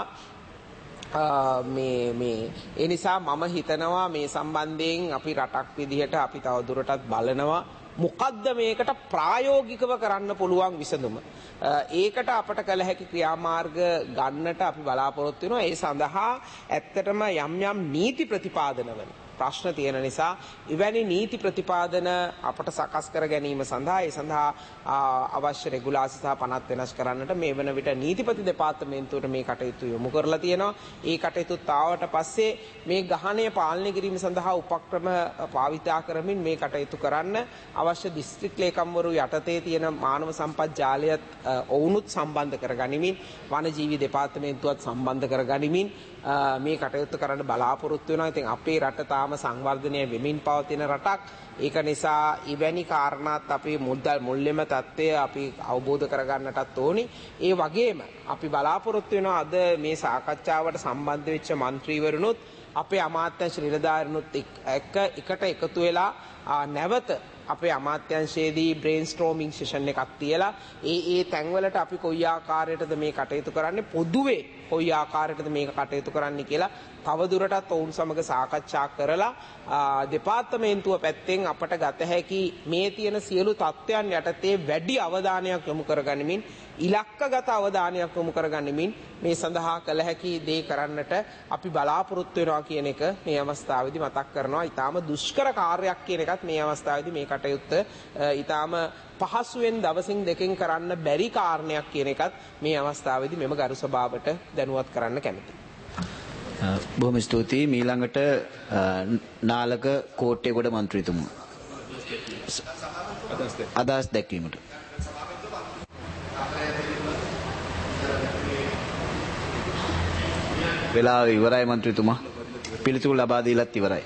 මේ මේ ඒ නිසා මම හිතනවා මේ සම්බන්ධයෙන් අපි රටක් විදිහට අපි තවදුරටත් බලනවා මොකද්ද මේකට ප්‍රායෝගිකව කරන්න පුළුවන් විසඳුම. ඒකට අපට කළ හැකි ක්‍රියාමාර්ග ගන්නට අපි බලාපොරොත්තු වෙනවා. ඒ සඳහා ඇත්තටම යම් යම් නීති ප්‍රතිපාදනවල ප්‍රශ්න තියෙන නිසා එවැනි නීති ප්‍රතිපාදන අපට සකස් කර ගැනීම සඳහා ඒ සඳහා අවශ්‍ය රෙගුලාසි සහ පනත් වෙනස් කරන්නට මේ වන විට නීතිපති දෙපාර්තමේන්තුවට මේ කටයුතු යොමු කරලා තියෙනවා. ඒ කටයුතු තාවට පස්සේ මේ ගහණය පාලනය කිරීම සඳහා උපක්‍රම භාවිතා කරමින් මේ කටයුතු කරන්න අවශ්‍ය දිස්ත්‍රික් ලේකම්වරු යටතේ තියෙන මානව සම්පත් ජාලයත් ඔවුනුත් සම්බන්ධ කරගනිමින් වනජීවි දෙපාර්තමේන්තුවත් සම්බන්ධ කරගනිමින් මේ කටයුතු කරන්න බලාපොරොත්තු වෙනවා. ඉතින් අපේ රට තාම සංවර්ධනය වෙමින් පවතින රටක්. ඒක නිසා ඉවැනි කාරණාත් අපි මුදල් මුල්‍යම තත්ත්වය අපි අවබෝධ කරගන්නටත් ඕනි. ඒ වගේම අපි බලාපොරොත්තු වෙනවා අද මේ සාකච්ඡාවට සම්බන්ධ වෙච්ච മന്ത്രിවරුනුත් අපේ අමාත්‍යාංශ නිලධාරීනුත් එක්ක එකට එකතු වෙලා නැවත අපේ අමාත්‍යංශයේදී බ්‍රේන් ස්ටෝමිං සෙෂන් එකක් තියලා ඒ ඒ තැන්වලට අපි කොයි ආකාරයටද මේ කටයුතු කරන්නේ පොදුවේ කොයි ආකාරයටද මේක කටයුතු කරන්නේ කියලා තවදුරටත් ඔවුන් සමග සාකච්ඡා කරලා දෙපාර්තමේන්තුව පැත්තෙන් අපට ගත හැකි මේ තියෙන සියලු තත්ත්වයන් යටතේ වැඩි අවධානයක් යොමු කරගනිමින් ඉලක්කගත අවධානයක් යොමු කරගනිමින් මේ සඳහා කළ හැකි දේ කරන්නට අපි බලාපොරොත්තු වෙනවා කියන එක මේ අවස්ථාවේදී මතක් කරනවා. ඊටාම දුෂ්කර කාර්යයක් කියන එකත් මේ අවස්ථාවේදී මේ කටයුත්ත ඊටාම පහසුවෙන් දවසින් දෙකෙන් කරන්න බැරි කාරණයක් කියන එකත් මේ අවස්ථාවේදී මෙම ගරු සභාවට දැනුවත් කරන්න කැමතියි. බොහොම ස්තුතියි. මීළඟට නාලක කෝට්ටේගොඩ මන්ත්‍රීතුමා අදහස් දැක්වීමට. වෙලාව ඉවරයි මන්ත්‍රීතුමා. පිළිතුරු ලබා දීලත් ඉවරයි.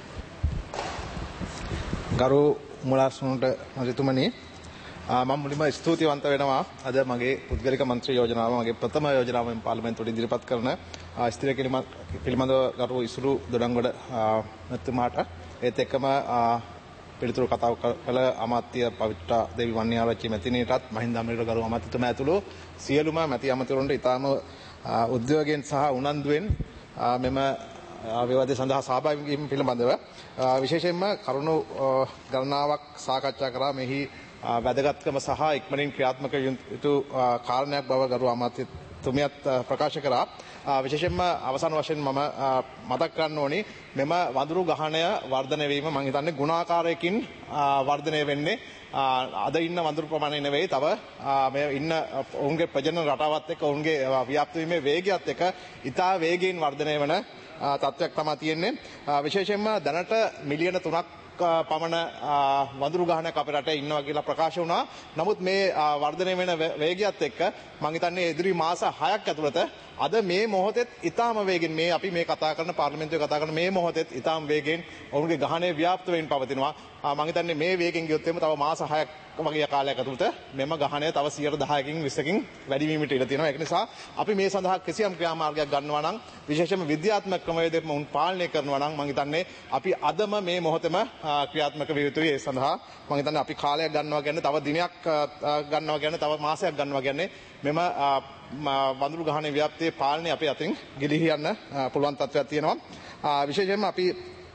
ගරු මුලාස්මුන්ට මන්ත්‍රීතුමනි, මම මුලින්ම ස්තුතිවන්ත වෙනවා අද මගේ පුද්ගලික මන්ත්‍රී යෝජනාව මගේ ප්‍රථම යෝජනාවෙන් පාර්ලිමේන්තුවට ඉදිරිපත් කරන ස්ථිර කිරීම පිළිබඳව ගරු ඉසුරු දොඩංගොඩ මැතිතුමාට ඒත් එක්කම පිළිතුරු කතාව කළ අමාත්‍ය පවිත්‍රා දේවි වන්නියාරච්චි මැතිණියටත් මහින්ද අමරවීර ගරු අමාත්‍යතුමා ඇතුළු සියලුම මැති අමාත්‍යවරුන්ට ඉතාම උද්‍යෝගයෙන් සහ උනන්දුවෙන් මෙම විවාදය සඳහා සහභාගී වීම පිළිබඳව විශේෂයෙන්ම කරුණු ගණනාවක් සාකච්ඡා කරා. මෙහි වැදගත්කම සහ ඉක්මනින් ක්‍රියාත්මක යුතු කාරණයක් බව ගරු අමාත්‍යතුමියත් ප්‍රකාශ කරා. විශේෂයෙන්ම අවසාන වශයෙන් මම මතක් කරන්න ඕනි මෙම වඳුරු ගහණය වර්ධනය වීම මම හිතන්නේ ගුණාකාරයකින් වර්ධනය වෙන්නේ අද ඉන්න වඳුරු ප්‍රමාණය නෙවෙයි තව මේ ඉන්න ඔවුන්ගේ ප්‍රජනන රටාවත් එක්ක ඔවුන්ගේ ව්‍යාප්ත වීමේ වේගයත් එක්ක ඉතා වේගයෙන් වර්ධනය වෙන තත්ත්වයක් තමයි තියෙන්නේ. විශේෂයෙන්ම දැනට මිලියන තුනක් පමණ වඳුරු ගහනක් අපේ රටේ ඉන්නවා කියලා ප්‍රකාශ වුණා. නමුත් මේ වර්ධනය වෙන වේගයත් එක්ක මම හිතන්නේ ඉදිරි මාස හයක් ඇතුළත අද මේ මොහොතේත් ඊටාම වේගෙන් මේ අපි මේ කතා කරන පාර්ලිමේන්තුවේ කතා කරන මේ මොහොතේත් ඊටාම වේගෙන් ඔවුන්ගේ ගහණය ව්‍යාප්ත වෙමින් පවතිනවා. මම හිතන්නේ මේ වේගෙන් ගියොත් එimhe තව මාස හයක් වගේ කාලයක් ඇතුළත මෙම ගහණය තව සියයට දහයකින් විස්සකින් වැඩි වීමට ඉඩ තියෙනවා. ඒක නිසා අපි මේ සඳහා කිසියම් ක්‍රියාමාර්ගයක් ගන්නවා නම් විශේෂයෙන්ම විද්‍යාත්මක ක්‍රමවේදයෙන් උන් පාලනය කරනවා නම් මම හිතන්නේ අපි අදම මේ මොහොතේම ක්‍රියාත්මක විය යුතුයි. ඒ සඳහා මම හිතන්නේ අපි කාලයක් ගන්නවා කියන්නේ තව දිනයක් ගන්නවා කියන්නේ තව මාසයක් ගන්නවා කියන්නේ මෙම වඳුරු ගහණේ ව්‍යාප්තියේ පාලනය අපේ අතින් ගිලිහි යන්න පුළුවන් තත්ත්වයක් තියෙනවා. විශේෂයෙන්ම අපි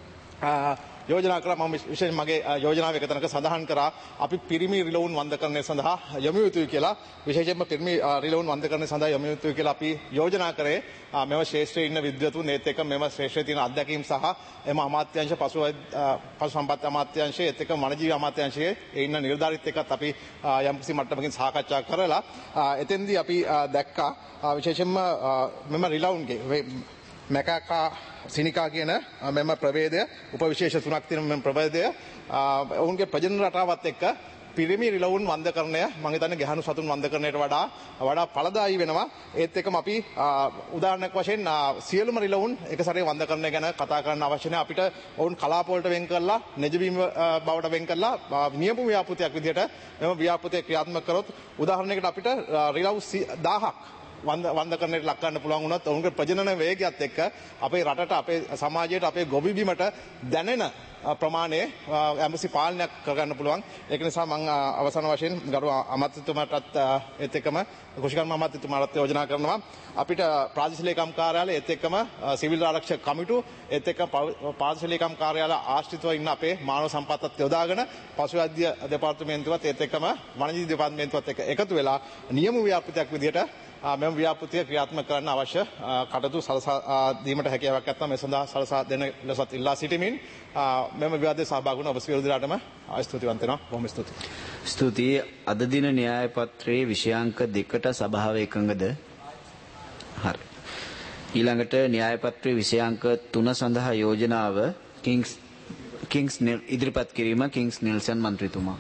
යෝජනා කරා මම විශේෂයෙන් මගේ යෝජනාව එක තැනක සඳහන් කරා අපි පිරිමි රිලවුන් වන්දකරණය සඳහා යොමු යුතුයි කියලා. විශේෂයෙන්ම පිරිමි රිලවුන් වන්දකරණය සඳහා යොමු යුතුයි කියලා අපි යෝජනා කරේ මෙම ශ්‍රේෂ්ඨයේ ඉන්න විද්වතුන් ඒත් එක්ක මෙම ශ්‍රේෂ්ඨයේ තියෙන අත්දැකීම් සහ එම අමාත්‍යාංශ පසු පසු සම්පත් අමාත්‍යාංශයේ ඒත් එක්ක වනජීවි අමාත්‍යාංශයේ ඒ ඉන්න නිලධාරීත් එක්කත් අපි යම්කිසි මට්ටමකින් සාකච්ඡා කරලා එතෙන්දී අපි දැක්කා විශේෂයෙන්ම මෙම රිලවුන්ගේ මැකාකා සිනිකා කියන මෙම ප්‍රභේදය උපවිශේෂ තුනක් තියෙන මෙම ප්‍රභේදය ඔවුන්ගේ ප්‍රජනන රටාවත් එක්ක පිරිමි රිලවුන් වන්දකරණය මම හිතන්නේ ගැහණු සතුන් වන්දකරණයට වඩා වඩා ඵලදායී වෙනවා. ඒත් එක්කම අපි උදාහරණයක් වශයෙන් සියලුම රිලවුන් එක සැරේ වන්දකරණය ගැන කතා කරන්න අවශ්‍ය නැහැ. අපිට ඔවුන් කලාප වලට වෙන් කරලා නෙජබීම බවට වෙන් කරලා නියම ව්‍යාපෘතියක් විදිහට මෙම ව්‍යාපෘතිය ක්‍රියාත්මක කරොත් උදාහරණයකට අපිට රිලව් දහයක් වන්ද වන්දකරණයට ලක් කරන්න පුළුවන් වුණොත් ඔවුන්ගේ ප්‍රජනන වේගයත් එක්ක අපේ රටට අපේ සමාජයට අපේ ගොවිබිමට දැනෙන ප්‍රමාණය ඇම්බසි පාලනයක් කරගන්න පුළුවන්. ඒක නිසා මම අවසාන වශයෙන් ගරු අමාත්‍යතුමාටත් ඒත් එක්කම කුෂිකර්ම අමාත්‍යතුමාටත් යෝජනා කරනවා අපිට ප්‍රාදේශීය ලේකම් කාර්යාලය ඒත් එක්කම සිවිල් ආරක්ෂක කමිටු ඒත් එක්ක ප්‍රාදේශීය ලේකම් කාර්යාල ආශ්‍රිතව ඉන්න අපේ මානව සම්පතත් යොදාගෙන පශුවෛද්‍ය දෙපාර්තමේන්තුවත් ඒත් එක්කම වනජීවි දෙපාර්තමේන්තුවත් එක්ක එකතු වෙලා නියම ව්‍යාපෘතියක් විදිහට මෙම ව්‍යාපෘතිය ක්‍රියාත්මක කරන්න අවශ්‍ය කටයුතු සලසා දීමට හැකියාවක් නැත්නම් මේ සඳහා සලසා දෙන ලෙසත් ඉල්ලා සිටිමින් මෙම විවාදයේ සහභාගී වුණ ඔබ සියලු දෙනාටම ස්තුතිවන්ත වෙනවා. බොහොම ස්තුතියි. ස්තුතියි. අද දින න්‍යාය පත්‍රයේ විෂයාංක දෙකට සභාව එකඟද? හරි. ඊළඟට න්‍යාය පත්‍රයේ විෂයාංක තුන සඳහා යෝජනාව කිංස් කිංස් ඉදිරිපත් කිරීම කිංස් නෙල්සන් මන්ත්‍රීතුමා.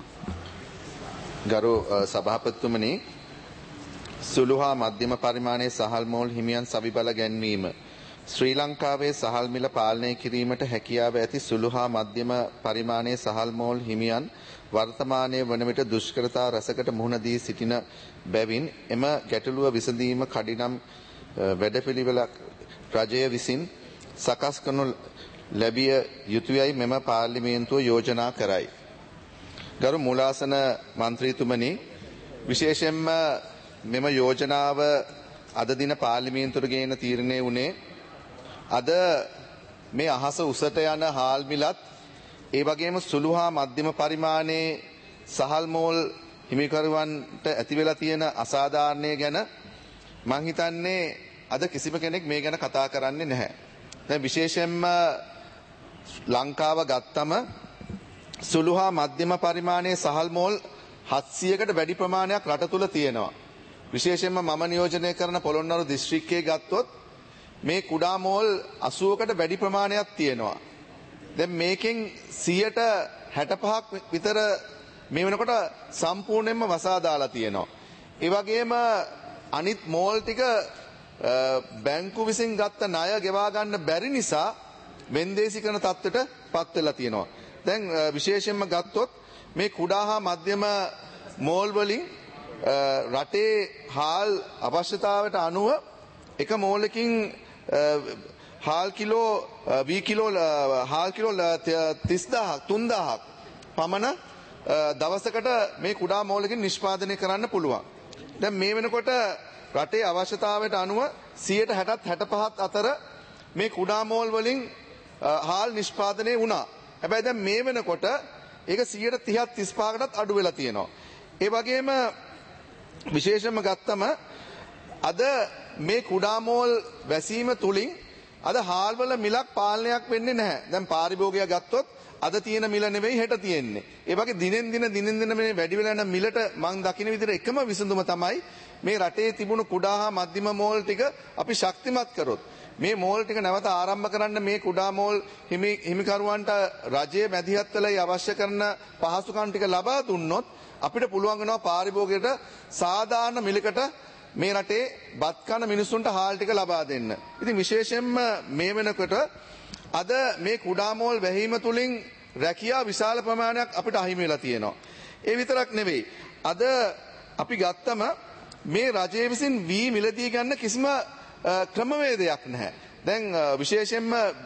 ගරු සභාපතිතුමනි, සුළු හා මධ්‍යම පරිමාණයේ සහල් මෝල් හිමියන් සවිබල ගැන්වීම ශ්‍රී ලංකාවේ සහල් මිල පාලනය කිරීමට හැකියාව ඇති සුළු හා මධ්‍යම පරිමාණයේ සහල් මෝල් හිමියන් වර්තමානයේ වන විට දුෂ්කරතා රැසකට මුහුණ දී සිටින බැවින් එම ගැටලුව විසඳීම කඩිනම් වැඩපිළිවෙලක් රජය විසින් සකස් කරනු ලැබිය යුතුයයි මෙම පාර්ලිමේන්තුව යෝජනා කරයි. ගරු මූලාසන මන්ත්‍රීතුමනි, විශේෂයෙන්ම මෙම යෝජනාව අද දින පාර්ලිමේන්තුවට ගේන තීරණය වුණේ අද මේ අහස උසට යන හාල් මිලත් ඒ වගේම සුළු හා මධ්‍යම පරිමාණයේ සහල් මෝල් හිමිකරුවන්ට ඇති වෙලා තියෙන අසාධාරණය ගැන මං හිතන්නේ අද කිසිම කෙනෙක් මේ ගැන කතා කරන්නේ නැහැ. දැන් විශේෂයෙන්ම ලංකාව ගත්තම සුළු හා මධ්‍යම පරිමාණයේ සහල් මෝල් හත්සියයකට වැඩි ප්‍රමාණයක් රට තුල තියෙනවා. විශේෂයෙන්ම මම නියෝජනය කරන පොළොන්නරු දිස්ත්‍රික්කයේ ගත්තොත් මේ කුඩා මෝල් අසූවකට වැඩි ප්‍රමාණයක් තියෙනවා. දැන් මේකෙන් සියයට හැටපහක් විතර මේ වෙනකොට සම්පූර්ණයෙන්ම වසා දාලා තියෙනවා. ඒ වගේම අනිත් මෝල් ටික බැංකු විසින් ගත්ත ණය ගෙවා ගන්න බැරි නිසා වෙන්දේසිකරන තත්ත්වයට පත් වෙලා තියෙනවා. දැන් විශේෂයෙන්ම ගත්තොත් මේ කුඩා හා මධ්‍යම මෝල් වලින් රටේ හාල් අවශ්‍යතාවට අනුව එක මෝලකින් හාල් කිලෝ වී කිලෝ හාල් කිලෝ තිස්දාහක් තුන්දාහක් පමණ දවසකට මේ කුඩා මෝලකින් නිෂ්පාදනය කරන්න පුළුවන්. දැන් මේ වෙනකොට රටේ අවශ්‍යතාවයට අනුව සියයට හැටත් හැටපහත් අතර මේ කුඩා මෝල් වලින් හාල් නිෂ්පාදනය වුණා. හැබැයි දැන් මේ වෙනකොට ඒක සියයට තිහක් තිස්පහකටත් අඩු වෙලා තියෙනවා. ඒ වගේම විශේෂයෙන්ම ගත්තම අද මේ කුඩා මෝල් වැසීම තුලින් අද හාල් වල මිලක් පාලනයක් වෙන්නේ නැහැ. දැන් පාරිභෝගිකයා ගත්තොත් අද තියෙන මිල නෙවෙයි හෙට තියෙන්නේ. ඒ වගේ දිනෙන් දින දිනෙන් දින මේ වැඩි වෙලා යන මිලට මම දකින විදිහට එකම විසඳුම තමයි මේ රටේ තිබුණු කුඩා හා මධ්‍යම මෝල් ටික අපි ශක්තිමත් කරොත් මේ මෝල් ටික නැවත ආරම්භ කරන්න මේ කුඩා මෝල් හිමි හිමිකරුවන්ට රජයේ මැදිහත් වෙලා අවශ්‍ය කරන පහසුකම් ටික ලබා දුන්නොත් අපිට පුළුවන් වෙනවා පාරිභෝගිකයට සාධාරණ මිලකට මේ රටේ බත් කන මිනිසුන්ට හාල් ටික ලබා දෙන්න. ඉතින් විශේෂයෙන්ම මේ වෙනකොට අද මේ කුඩා මෝල් වැහීම තුලින් රැකියාව විශාල ප්‍රමාණයක් අපිට අහිමි වෙලා තියෙනවා. ඒ විතරක් නෙවෙයි. අද අපි ගත්තම මේ රජය විසින් වී මිලදී ගන්න කිසිම ක්‍රමවේදයක් නැහැ. දැන් විශේෂයෙන්ම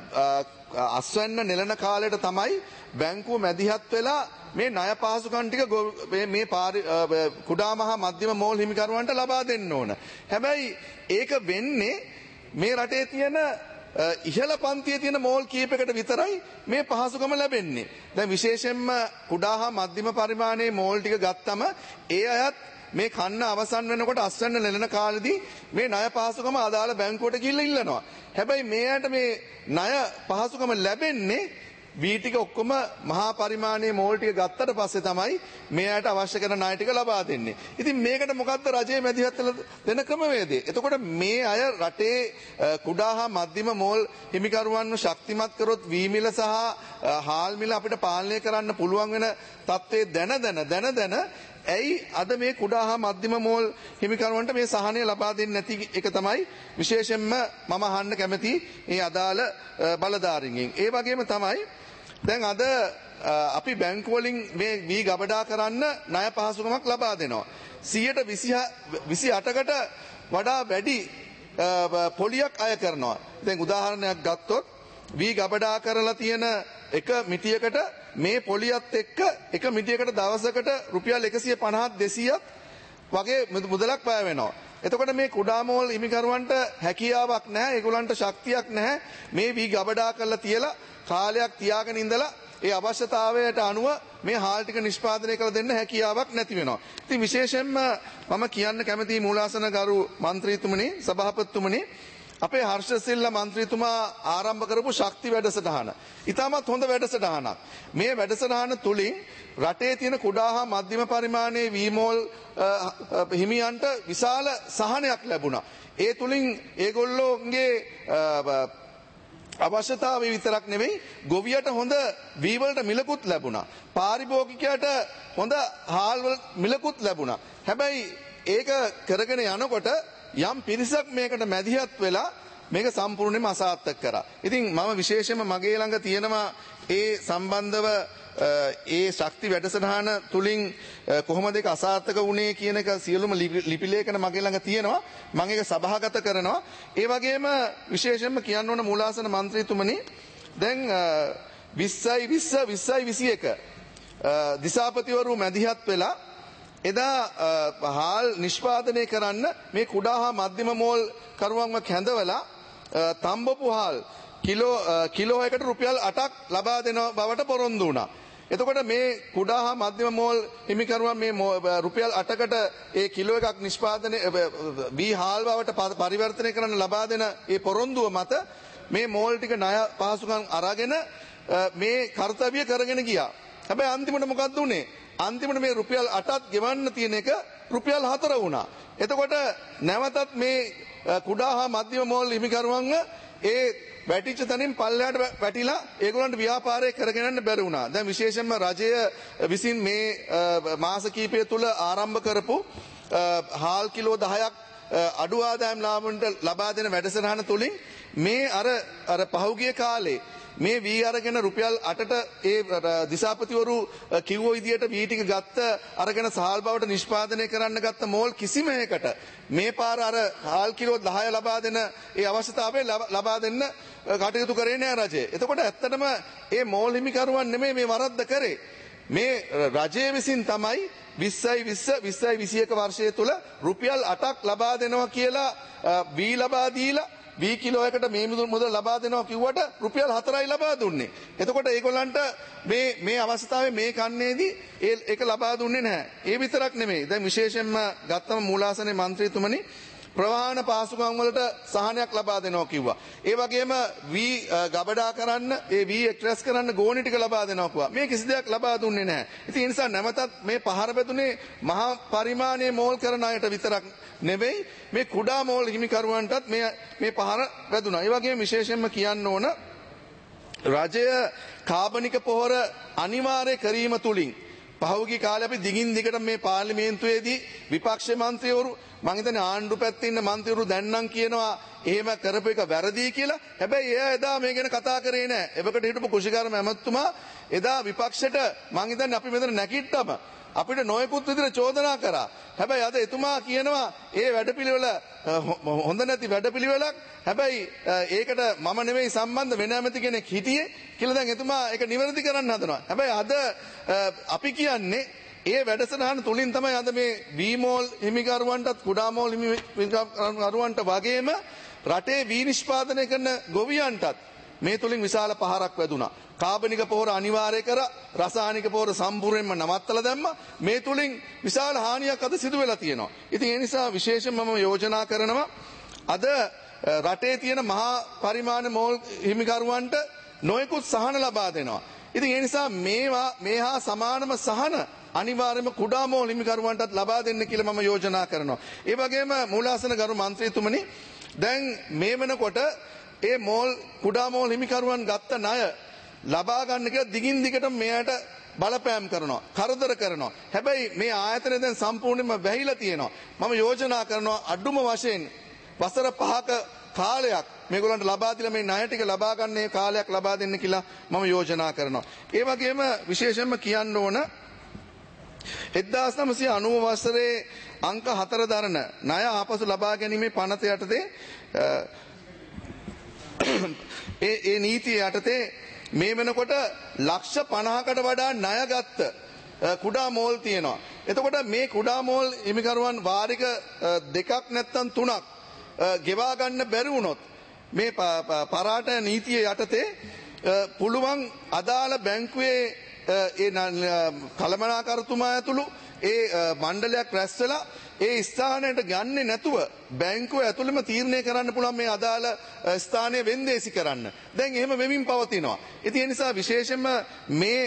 අස්වැන්න නෙලන කාලයට තමයි බැංකුව මැදිහත් වෙලා මේ ණය පහසුකම් ටික මේ කුඩා මහා මධ්‍යම මෝල් හිමිකරුවන්ට ලබා දෙන්න ඕන. හැබැයි ඒක වෙන්නේ මේ රටේ තියෙන ඉහළ පන්තියේ තියෙන මෝල් කීපයකට විතරයි මේ පහසුකම ලැබෙන්නේ. දැන් විශේෂයෙන්ම කුඩා හා මධ්‍යම පරිමාණයේ මෝල් ටික ගත්තම ඒ අයත් මේ කන්න අවසන් වෙනකොට අස්වැන්න නෙලන කාලෙදී මේ ණය පහසුකම අදාළ බැංකුවට ගිහිල්ලා ඉල්ලනවා. හැබැයි මේ අයට මේ ණය පහසුකම ලැබෙන්නේ වී ටික ඔක්කොම මහා පරිමාණයේ මෝල් ටික ගත්තට පස්සේ තමයි මේ අයට අවශ්‍ය කරන ණය ටික ලබා දෙන්නේ. ඉතින් මේකට මොකද්ද රජයේ මැදිහත් දෙන ක්‍රමවේදය? එතකොට මේ අය රටේ කුඩා හා මධ්‍යම මෝල් හිමිකරුවන්ව ශක්තිමත් කරොත් වී මිල සහ හාල් මිල අපිට පාලනය කරන්න පුළුවන් වෙන තත්ත්වයේ දැන දැන දැන දැන ඇයි අද මේ කුඩා හා මධ්‍යම මෝල් හිමිකරුවන්ට මේ සහනය ලබා දෙන්නේ නැති එක තමයි විශේෂයෙන්ම මම අහන්න කැමති මේ අදාළ බලධාරීන්ගෙන්. ඒ වගේම තමයි දැන් අද අපි බැංකු වලින් මේ වී ගබඩා කරන්න ණය පහසුකමක් ලබා දෙනවා. සියයට විසි අටකට වඩා වැඩි පොලියක් අය කරනවා. දැන් උදාහරණයක් ගත්තොත් වී ගබඩා කරලා තියෙන එක මිටියකට මේ පොලියත් එක්ක එක මිටියකට දවසකට රුපියල් එකසිය පනහක් දෙසීයක් වගේ මුදලක් වැය වෙනවා. එතකොට මේ කුඩා මෝල් හිමිකරුවන්ට හැකියාවක් නැහැ, ඒගොල්ලන්ට ශක්තියක් නැහැ මේ වී ගබඩා කරලා තියලා කාලයක් තියාගෙන ඉඳලා ඒ අවශ්‍යතාවයට අනුව මේ හාල් ටික නිෂ්පාදනය කර දෙන්න හැකියාවක් නැති වෙනවා. ඉතින් විශේෂයෙන්ම මම කියන්න කැමති මූලාසන ගරු මන්ත්‍රීතුමනි, සභාපතිතුමනි, අපේ හර්ෂසිල්ල මන්ත්‍රීතුමා ආරම්භ කරපු ශක්ති වැඩසටහන ඉතාමත් හොඳ වැඩසටහනක්. මේ වැඩසටහන තුලින් රටේ තියෙන කුඩා හා මධ්‍යම පරිමාණයේ වීමෝල් හිමියන්ට විශාල සහනයක් ලැබුණා. ඒ තුලින් ඒගොල්ලෝගේ අවශ්‍යතාවය විතරක් නෙවෙයි, ගොවියට හොඳ වී වලට මිලකුත් ලැබුණා. පාරිභෝගිකයට හොඳ හාල් වල මිලකුත් ලැබුණා. හැබැයි ඒක කරගෙන යනකොට යම් පිරිසක් මේකට මැදිහත් වෙලා මේක සම්පූර්ණයෙන්ම අසාර්ථක කරා. ඉතින් මම විශේෂයෙන්ම මගේ ළඟ තියෙනවා ඒ සම්බන්ධව ඒ ශක්ති වැඩසටහන තුලින් කොහොමද ඒක අසාර්ථක වුණේ කියන එක සියලුම ලිපි ලේඛන මගේ ළඟ තියෙනවා. මම ඒක සභාගත කරනවා. ඒ වගේම විශේෂයෙන්ම කියන්න ඕන මූලාසන මන්ත්‍රීතුමනි, දැන් විස්සයි විස්ස විස්සයි විසිඑක දිසාපතිවරු මැදිහත් වෙලා එදා හාල් නිෂ්පාදනය කරන්න මේ කුඩා හා මධ්‍යම මෝල් කරුවන්ව කැඳවලා තම්බපු හාල් කිලෝ කිලෝ එකකට රුපියල් අටක් ලබා දෙන බවට පොරොන්දු වුණා. එතකොට මේ කුඩා හා මධ්‍යම මෝල් හිමිකරුවන් මේ රුපියල් අටකට ඒ කිලෝ එකක් නිෂ්පාදනය වී හාල් බවට පරිවර්තනය කරන්න ලබා දෙන ඒ පොරොන්දුව මත මේ මෝල් ටික ණය පහසුකම් අරගෙන මේ කාර්යය කරගෙන ගියා. හැබැයි අන්තිමට මොකක්ද උනේ? අන්තිමට මේ රුපියල් අටක් ගෙවන්න තියෙන එක රුපියල් හතර වුණා. එතකොට නැවතත් මේ කුඩා හා මධ්‍යම මෝල් හිමිකරුවන්ව ඒ වැටිච්ච තැනින් පල්ලෙහාට වැටිලා ඒගොල්ලන්ට ව්‍යාපාරය කරගෙන යන්න බැරි වුණා. දැන් විශේෂයෙන්ම රජය විසින් මේ මාස කිහිපය තුල ආරම්භ කරපු හාල් කිලෝ දහයක් අඩු ආදායම් ලාභවලට ලබා දෙන වැඩසටහන තුලින් මේ අර අර පහුගිය කාලේ මේ වී අරගෙන රුපියල් අටට ඒ දිසාපතිවරු කිව්ව විදියට වී ටික ගත්ත අරගෙන සහල් බවට නිෂ්පාදනය කරන්න ගත්ත මෝල් කිසිම එකකට මේ පාර අර හාල් කිලෝ දහය ලබා දෙන ඒ අවශ්‍යතාවය ලබා දෙන්න කටයුතු කරේ නෑ රජය. එතකොට ඇත්තටම ඒ මෝල් හිමිකරුවන් නෙමෙයි මේ වරද්ද කරේ. මේ රජය විසින් තමයි විස්සයි විස්ස විස්සයි විසිඑක වර්ෂය තුල රුපියල් අටක් ලබා දෙනවා කියලා වී ලබා දීලා වී කිලෝ එකට මේ මුදල් ලබා දෙනවා කිව්වට රුපියල් හතරයි ලබා දුන්නේ. එතකොට ඒගොල්ලන්ට මේ මේ අවස්ථාවේ මේ කන්නේදී ඒක ලබා දුන්නේ නැහැ. ඒ විතරක් නෙමෙයි. දැන් විශේෂයෙන්ම ගත්තම මූලාසනයේ മന്ത്രിතුමනි ප්‍රවාහන පාසුකම් වලට සහනයක් ලබා දෙනවා කිව්වා. ඒ වගේම වී ගබඩා කරන්න, ඒ වී එක්ස්ප්‍රෙස් කරන්න ගෝණි ටික ලබා දෙනවා කිව්වා. මේ කිසි දෙයක් ලබා දුන්නේ නැහැ. ඉතින් ඒ නිසා නැවතත් මේ පහර බෙදුනේ මහා පරිමාණයේ මෝල් කරන අයට විතරක් නෙවෙයි, මේ කුඩා මෝල් හිමිකරුවන්ටත් මේ මේ පහර වැදුනා. ඒ වගේම විශේෂයෙන්ම කියන්න ඕන රජය කාබනික පොහොර අනිවාර්ය කිරීම තුලින් පහුගිය කාලේ අපි දිගින් දිගට මේ පාර්ලිමේන්තුවේදී විපක්ෂ මන්ත්‍රීවරු මම හිතන්නේ ආණ්ඩු පැත්තේ ඉන්න මන්ත්‍රීවරු දැන් නම් කියනවා එහෙම කරපු එක වැරදි කියලා. හැබැයි එයා එදා මේ ගැන කතා කරේ නැහැ. එවකට හිටපු කුෂිකාර මැමතුමා එදා විපක්ෂයට මම හිතන්නේ අපි මෙතන නැගිට්ටම අපිට නොයෙකුත් විදිහට චෝදනා කරා. හැබැයි අද එතුමා කියනවා ඒ වැඩපිළිවෙල හොඳ නැති වැඩපිළිවෙලක්. හැබැයි ඒකට මම නෙවෙයි සම්බන්ධ වෙන ඇමති කෙනෙක් හිටියේ කියලා දැන් එතුමා ඒක නිවැරදි කරන්න හදනවා. හැබැයි අද අපි කියන්නේ ඒ වැඩසටහන තුලින් තමයි අද මේ වී මෝල් හිමිකරුවන්ටත් කුඩා මෝල් හිමිකරුවන්ට වගේම රටේ වී නිෂ්පාදනය කරන ගොවියන්ටත් මේ තුලින් විශාල පහරක් වැදුනා. කාබනික පොහොර අනිවාර්ය කර රසායනික පොහොර සම්පූර්ණයෙන්ම නවත්තලා දැම්මා. මේ තුලින් විශාල හානියක් අද සිදු වෙලා තියෙනවා. ඉතින් ඒ නිසා විශේෂයෙන්ම මම යෝජනා කරනවා අද රටේ තියෙන මහා පරිමාණ මෝල් හිමිකරුවන්ට නොයෙකුත් සහන ලබා දෙනවා. ඉතින් ඒ නිසා මේවා මේ හා සමානම සහන අනිවාර්යයෙන්ම කුඩා මෝල් හිමිකරුවන්ටත් ලබා දෙන්න කියලා මම යෝජනා කරනවා. ඒ වගේම මූලාසන ගරු මන්ත්‍රීතුමනි, දැන් මේ වෙනකොට ඒ මෝල් කුඩා මෝල් හිමිකරුවන් ගත්ත ණය ලබා ගන්න කියලා දිගින් දිගට මෙයාට බලපෑම් කරනවා, කරදර කරනවා. හැබැයි මේ ආයතනය දැන් සම්පූර්ණයෙන්ම වැහිලා තියෙනවා. මම යෝජනා කරනවා අඩුම වශයෙන් වසර පහක කාලයක් මේගොල්ලන්ට ලබා දීලා මේ ණය ටික ලබා ගන්න ඒ කාලයක් ලබා දෙන්න කියලා මම යෝජනා කරනවා. ඒ වගේම විශේෂයෙන්ම කියන්න ඕන එක්දාස් නවසිය අනූ වසරේ අංක හතර දරන ණය ආපසු ලබා ගැනීමේ පනත යටතේ ඒ ඒ නීතිය යටතේ මේ වෙනකොට ලක්ෂ පනහකට වඩා ණයගත්ත කුඩා මෝල් තියෙනවා. එතකොට මේ කුඩා මෝල් හිමිකරුවන් වාරික දෙකක් නැත්තම් තුනක් ගෙවා ගන්න බැරි වුණොත් මේ පරාට නීතිය යටතේ පුළුවන් අදාළ බැංකුවේ ඒ කළමනාකරුතුමා ඇතුළු ඒ මණ්ඩලයක් රැස්වලා ඒ ස්ථානයට ගන්නේ නැතුව බැංකුව ඇතුළෙම තීරණය කරන්න පුළුවන් මේ අදාළ ස්ථානය වෙන්දේසි කරන්න. දැන් එහෙම වෙමින් පවතිනවා. ඉතින් ඒ නිසා විශේෂයෙන්ම මේ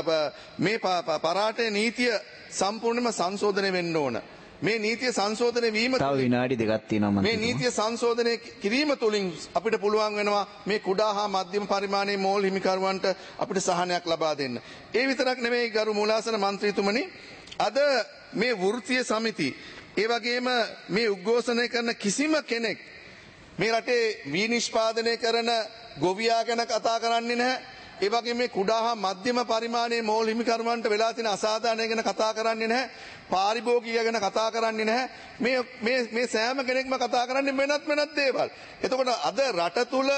මේ පරාටේ නීතිය සම්පූර්ණයෙන්ම සංශෝධනය වෙන්න ඕන. මේ නීතිය සංශෝධනය වීම තව විනාඩි දෙකක් තියෙනවා. මේ නීතිය සංශෝධනය කිරීම තුළින් අපිට පුළුවන් වෙනවා මේ කුඩා හා මධ්‍යම පරිමාණයේ මෝල් හිමිකරුවන්ට අපිට සහනයක් ලබා දෙන්න. ඒ විතරක් නෙමෙයි ගරු මූලාසන මන්ත්‍රීතුමනි, අද මේ වෘත්තීය සමිති ඒ වගේම මේ උද්ඝෝෂණය කරන කිසිම කෙනෙක් මේ රටේ වී නිෂ්පාදනය කරන ගොවියා ගැන කතා කරන්නේ නැහැ. ඒ වගේ මේ කුඩා හා මධ්‍යම පරිමාණයේ මෝල් හිමිකරුවන්ට වෙලා තියෙන අසාධාරණය ගැන කතා කරන්නේ නැහැ. පාරිභෝගිකය ගැන කතා කරන්නේ නැහැ. මේ මේ මේ සෑම කෙනෙක්ම කතා කරන්නේ වෙනත් වෙනත් දේවල්. එතකොට අද රට තුල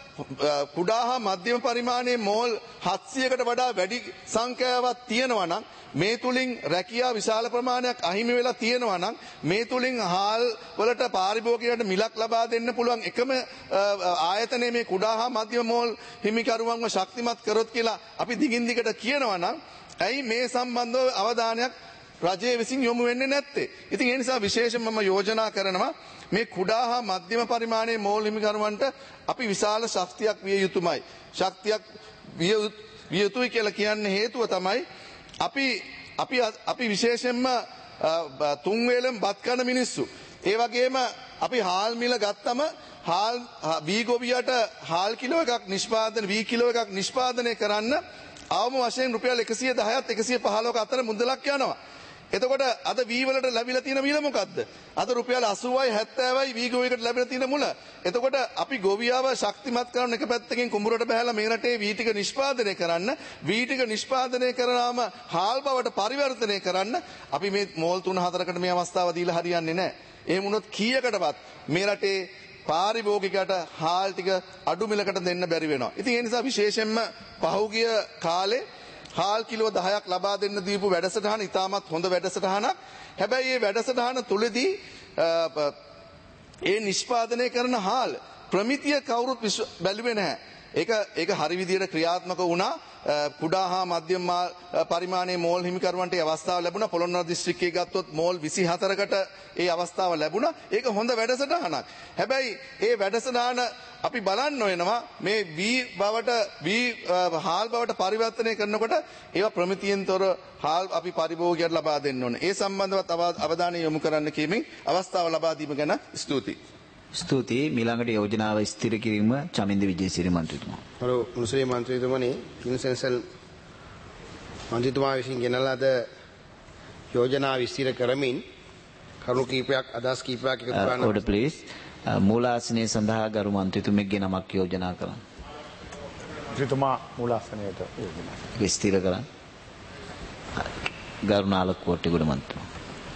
කුඩා හා මධ්‍යම පරිමාණයේ මෝල් හත්සියයකට වඩා වැඩි සංඛ්‍යාවක් තියෙනවා නම් මේ තුලින් රැකියා විශාල ප්‍රමාණයක් අහිමි වෙලා තියෙනවා නම් මේ තුලින් හාල් වලට පාරිභෝගිකයන්ට මිලක් ලබා දෙන්න පුළුවන් එකම ආයතනය මේ කුඩා හා මධ්‍යම මෝල් හිමිකරුවන්ව ශක්තිමත් කරොත් කියලා අපි දිගින් දිගට කියනවා නම් ඇයි මේ සම්බන්ධව අවධානයක් රජයේ විසින් යොමු වෙන්නේ නැත්තේ? ඉතින් ඒ නිසා විශේෂයෙන්ම මම යෝජනා කරනවා මේ කුඩා හා මධ්‍යම පරිමාණයේ මෝල් හිමිකරුවන්ට අපි විශාල ශක්තියක් විය යුතුමයි. ශක්තියක් විය යුතුයි කියලා කියන්නේ හේතුව තමයි අපි අපි අපි විශේෂයෙන්ම තුන් වේලෙන් බත් කන මිනිස්සු. ඒ වගේම අපි හාල් මිල ගත්තම හාල් වී ගොවියට හාල් කිලෝ එකක් නිෂ්පාදනය වී කිලෝ එකක් නිෂ්පාදනය කරන්න අවම වශයෙන් රුපියල් එකසිය දහයත් එකසිය පහළොවක අතර මුදලක් යනවා. එතකොට අද වී වලට ලැබිලා තියෙන මිල මොකද්ද? අද රුපියල් අසූවයි හැත්තෑවයි වී ගොවියකට ලැබිලා තියෙන මුල. එතකොට අපි ගොවියාව ශක්තිමත් කරන එක පැත්තකින් කුඹුරට බහැලා මේ රටේ වී ටික නිෂ්පාදනය කරන්න, වී ටික නිෂ්පාදනය කරාම හාල් බවට පරිවර්තනය කරන්න අපි මේ මෝල් තුන හතරකට මේ අවස්ථාව දීලා හරියන්නේ නැහැ. එහෙම වුණොත් කීයකටවත් මේ රටේ පාරිභෝගිකයට හාල් ටික අඩු මිලකට දෙන්න බැරි වෙනවා. ඉතින් ඒ නිසා විශේෂයෙන්ම පහුගිය කාලේ හාල් කිලෝ දහයක් ලබා දෙන්න දීපු වැඩසටහන ඉතාමත් හොඳ වැඩසටහනක්. හැබැයි මේ වැඩසටහන තුලදී ඒ නිෂ්පාදනය කරන හාල් ප්‍රමිතිය කවුරුත් බැලුවේ නැහැ. ඒක ඒක හරි විදියට ක්‍රියාත්මක වුණා. කුඩා හා මධ්‍යම පරිමාණයේ මෝල් හිමිකරුවන්ට ඒ අවස්ථාව ලැබුණා. පොළොන්නරුව දිස්ත්‍රික්කයේ ගත්තොත් මෝල් විසි හතරකට ඒ අවස්ථාව ලැබුණා. ඒක හොඳ වැඩසටහනක්. හැබැයි ඒ වැඩසටහන අපි බලන්න වෙනවා මේ වී බවට වී හාල් බවට පරිවර්තනය කරනකොට ඒවා ප්‍රමිතියෙන් තොර හාල් අපි පරිභෝගිකයට ලබා දෙන්න ඕනේ. ඒ සම්බන්ධව අවධානය යොමු කරන්න කියමින් අවස්ථාව ලබා දීම ගැන ස්තුතියි. ස්තුතියි. මීළඟට යෝජනාව ස්ථිර කිරීම චමින්ද විජේසිරි මන්ත්‍රීතුමා. හලෝ මුස්ලිම් මන්ත්‍රීතුමනි, කින්සෙන්සල් මන්ත්‍රීතුමා විසින් ගෙනල්ලා අද යෝජනාව ස්ථිර කරමින් කරුණු කීපයක් අදහස් කීපයක් එකතු කරන්න. Order please. මූලාසනයේ සඳහා ගරු මන්ත්‍රීතුමෙක්ගේ නමක් යෝජනා කරන්න. මන්ත්‍රීතුමා මූලාසනයට යෝජනා. ඒක ස්ථිර කරන්න. ගරු නාලක කෝට්ටේගොඩ මන්ත්‍රීතුමා.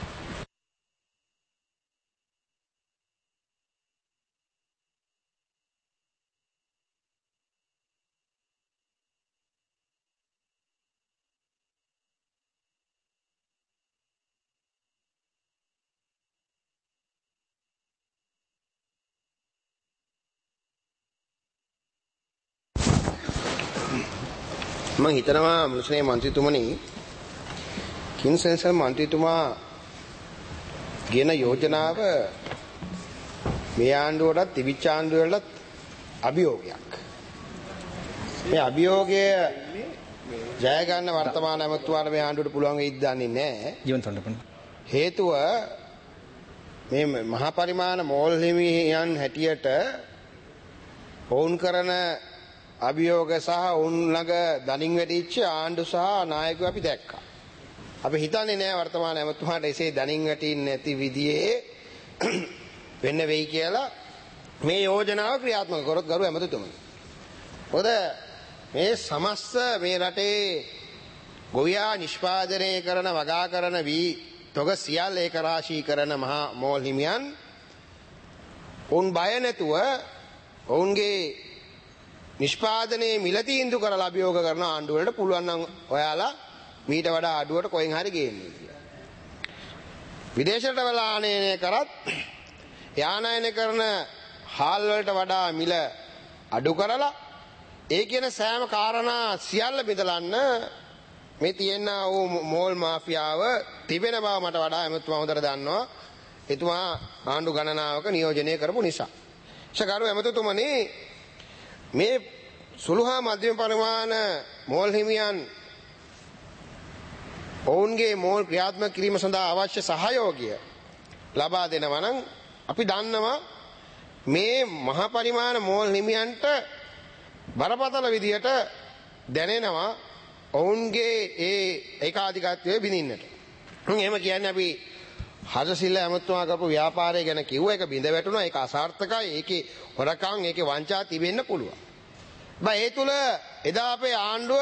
මම හිතනවා මුස්ලිම් මන්ත්‍රීතුමනි, කින්සෙන්සල් මන්ත්‍රීතුමා ගෙන යෝජනාව මේ ආණ්ඩුවටත් තිබිච්ච ආණ්ඩුවලටත් අභියෝගයක්. මේ අභියෝගය ජය ගන්න වර්තමාන ඇමතුමාට මේ ආණ්ඩුවට පුළුවන් වෙයිද දන්නේ නැහැ. හේතුව මේ මහා පරිමාණ මෝල් හිමියන් හැටියට වුන් කරන අභියෝග සහ උන් ළඟ දනින් වැටිච්ච ආණ්ඩු සහ නායකයෝ අපි දැක්කා. අපි හිතන්නේ නෑ වර්තමාන ඇමතුමාට එසේ දනින් වැටින්නේ නැති විදිහේ වෙන්න වෙයි කියලා මේ යෝජනාව ක්‍රියාත්මක කරොත් ගරු ඇමතුතුමනි. මොකද මේ සමස්ත මේ රටේ ගොවියා නිෂ්පාදනය කරන වගා කරන වී තොග සියල්ල ඒක රාශී කරන මහා මෝල් හිමියන් උන් බය නැතුව ඔවුන්ගේ නිෂ්පාදනයේ මිල තීන්දුව කරලා අභියෝග කරන ආණ්ඩුවලට පුළුවන් නම් ඔයාලා මීට වඩා අඩුවට කොහෙන් හරි ගේන්නේ කියලා. විදේශයට වෙලා ආනයනය කරත් යානයන කරන හාල් වලට වඩා මිල අඩු කරලා ඒ කියන සෑම කාරණා සියල්ල බෙදලන්න මේ තියෙන ඕ මෝල් මාෆියාව තිබෙන බව මට වඩා එමෙතුමා හොඳට දන්නවා. එතුමා ආණ්ඩු ගණනාවක නියෝජනය කරපු නිසා. ශකරු එමෙතුතුමනි මේ සුළු හා මධ්‍යම පරිමාණ මෝල් හිමියන් ඔවුන්ගේ මෝල් ක්‍රියාත්මක කිරීම සඳහා අවශ්‍ය සහයෝගය ලබා දෙනවා නම් අපි දන්නවා මේ මහා පරිමාණ මෝල් හිමියන්ට බරපතල විදියට දැනෙනවා ඔවුන්ගේ ඒ ඒකාධිකාරත්වය බිඳින්නට. එහෙම කියන්නේ අපි හදසිල්ල ඇමතුමා කරපු ව්‍යාපාරය ගැන කිව්ව එක බිඳ වැටුණා. ඒක අසාර්ථකයි. ඒකේ හොරකම්, ඒකේ වංචා තිබෙන්න පුළුවන්. බා ඒ තුල එදා අපේ ආණ්ඩුව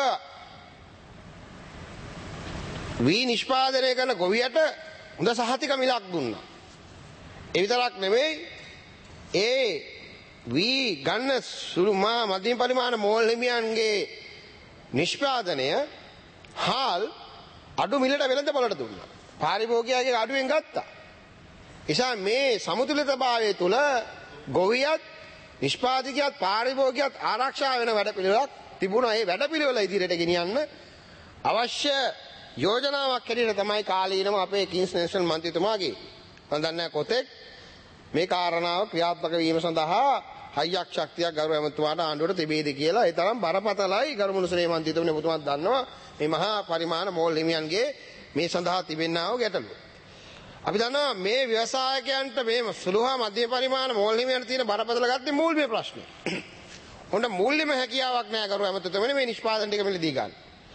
වී නිෂ්පාදනය කරන ගොවියට හොඳ සහතික මිලක් දුන්නා. ඒ විතරක් නෙමෙයි ඒ වී ගන්න සුළු මා මධ්‍යම පරිමාණ මෝල් හිමියන්ගේ නිෂ්පාදනය හාල් අඩු මිලට වෙළඳ පොළට දුන්නා. පාරිභෝගිකයාගේ අඩුවෙන් ගත්තා. එසා මේ සමතුලිතභාවය තුල ගොවියත් නිෂ්පාදකයාත් පාරිභෝගිකයාත් ආරක්ෂා වෙන වැඩපිළිවෙලක් තිබුණා. ඒ වැඩපිළිවෙල ඉදිරියට ගෙනියන්න අවශ්‍ය යෝජනාවක් හැටියට තමයි කාලීනව අපේ කිංස් නේෂනල් මන්ත්‍රීතුමාගේ මම දන්නේ කොතෙක් මේ කාරණාව ක්‍රියාත්මක වීම සඳහා හයියක් ශක්තියක් ගරු ඇමතුමාට ආණ්ඩුවට තිබේද කියලා. ඒ තරම් බරපතලයි ගරු මුනිශ්‍රේ මන්ත්‍රීතුමනි ඔබතුමාත් දන්නවා මේ මහා පරිමාණ මෝල් හිමියන්ගේ මේ සඳහා තිබෙනා වූ ගැටලුව. අපි දන්නවා මේ ව්‍යවසායකයන්ට මේ සුළු හා මධ්‍යම පරිමාණ මෝල් හිමියන්ට තියෙන බරපතල ගැටේ මූල්‍ය ප්‍රශ්නය. උන්ට මූල්‍යම හැකියාවක් නැහැ ගරු ඇමතුතුමනි මේ නිෂ්පාදන ටික මිලදී ගන්න.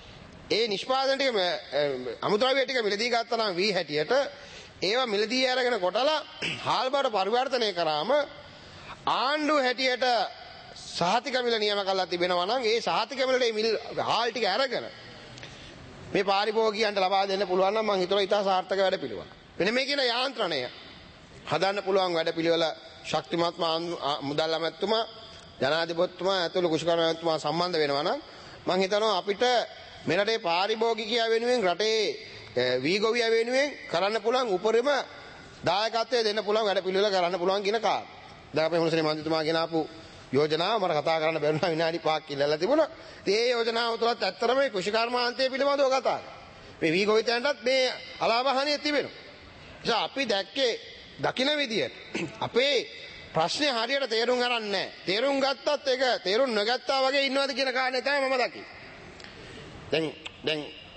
ඒ නිෂ්පාදන ටික අමුද්‍රව්‍ය ටික මිලදී ගත්තා නම් වී හැටියට ඒවා මිලදී අරගෙන කොටලා හාල් බවට පරිවර්තනය කරාම ආණ්ඩුව හැටියට සහතික මිල නියම කරලා තිබෙනවා නම් ඒ සහතික මිලට මේ මිල් හාල් ටික අරගෙන මේ පාරිභෝගිකයන්ට ලබා දෙන්න පුළුවන් නම් මම හිතනවා ඉතා සාර්ථක වැඩ පිළිවෙල. මෙන්න මේ කියන යාන්ත්‍රණය හදන්න පුළුවන් වැඩ පිළිවෙල ශක්තිමත් මුදල් ඇමතුමා ජනාධිපතිතුමා ඇතුළු කුෂිකර්ම ඇමතුමා සම්බන්ධ වෙනවා නම් මම හිතනවා අපිට මෙරටේ පාරිභෝගිකයා වෙනුවෙන් රටේ වී ගොවියා වෙනුවෙන් කරන්න පුළුවන් උපරිම දායකත්වය දෙන්න පුළුවන් වැඩ පිළිවෙල කරන්න පුළුවන් කියන කාරණා. දැන් අපේ මුනිශ්‍රේ මන්ත්‍රීතුමා ගෙන ආපු යෝජනාව මට කතා කරන්න බැරුණා විනාඩි පහක් ඉල්ලලා තිබුණා. ඉතින් ඒ යෝජනාව තුලත් ඇත්තටම මේ කෘෂිකර්මාන්තය පිළිබඳව කතා කරා. මේ වී ගොවිතැන්ටත් මේ අලාභහානිය තිබෙනවා. ඒ අපි දැක්කේ දකින විදියට අපේ ප්‍රශ්නේ හරියට තේරුම් ගන්න නැහැ. තේරුම් ගත්තත් ඒක තේරුම් නොගත්තා වගේ ඉන්නවද කියන කාරණේ තමයි මම දකින්නේ. දැන් දැන්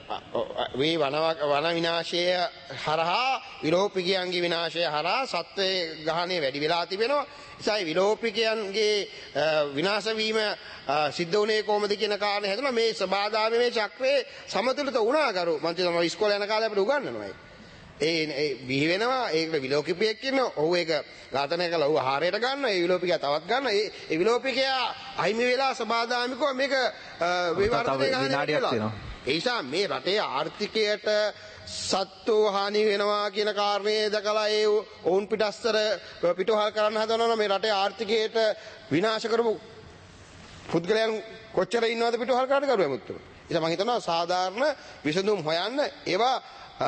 මේ වන වන විනාශය හරහා විලෝපිකයන්ගේ විනාශය හරහා සත්වයේ ගහණය වැඩි වෙලා තිබෙනවා. ඒසයි විලෝපිකයන්ගේ විනාශ වීම සිද්ධ වුණේ කොහොමද කියන කාරණේ හැදුණා. මේ සබාදාමේ මේ චක්‍රයේ සමතුලිත වුණා කරු මන්ත්‍රීතුමා ඉස්කෝලේ යන කාලේ අපිට උගන්වනවා. ඒ ඒ බිහි වෙනවා ඒකට විලෝපිකයෙක් ඉන්නවා. ඔහු ඒක ඝාතනය කළා. ඔහු ආහාරයට ගන්නවා. ඒ විලෝපිකයා තවත් ගන්නවා. ඒ ඒ විලෝපිකයා අහිමි වෙලා සබාදාමිකව මේක විවර්තනය ගන්නවා. ඒ නිසා මේ රටේ ආර්ථිකයට සත්තු හානි වෙනවා කියන කාරණේ දැකලා ඒ ඔවුන් පිටස්තර පිටුහල් කරන්න හදනවා. මේ රටේ ආර්ථිකයට විනාශ කරපු පුද්ගලයන් කොච්චර ඉන්නවද පිටුහල් කරන්න කරුවා මුත්තම. ඒ මම හිතනවා සාධාරණ විසඳුම් හොයන්න ඒවා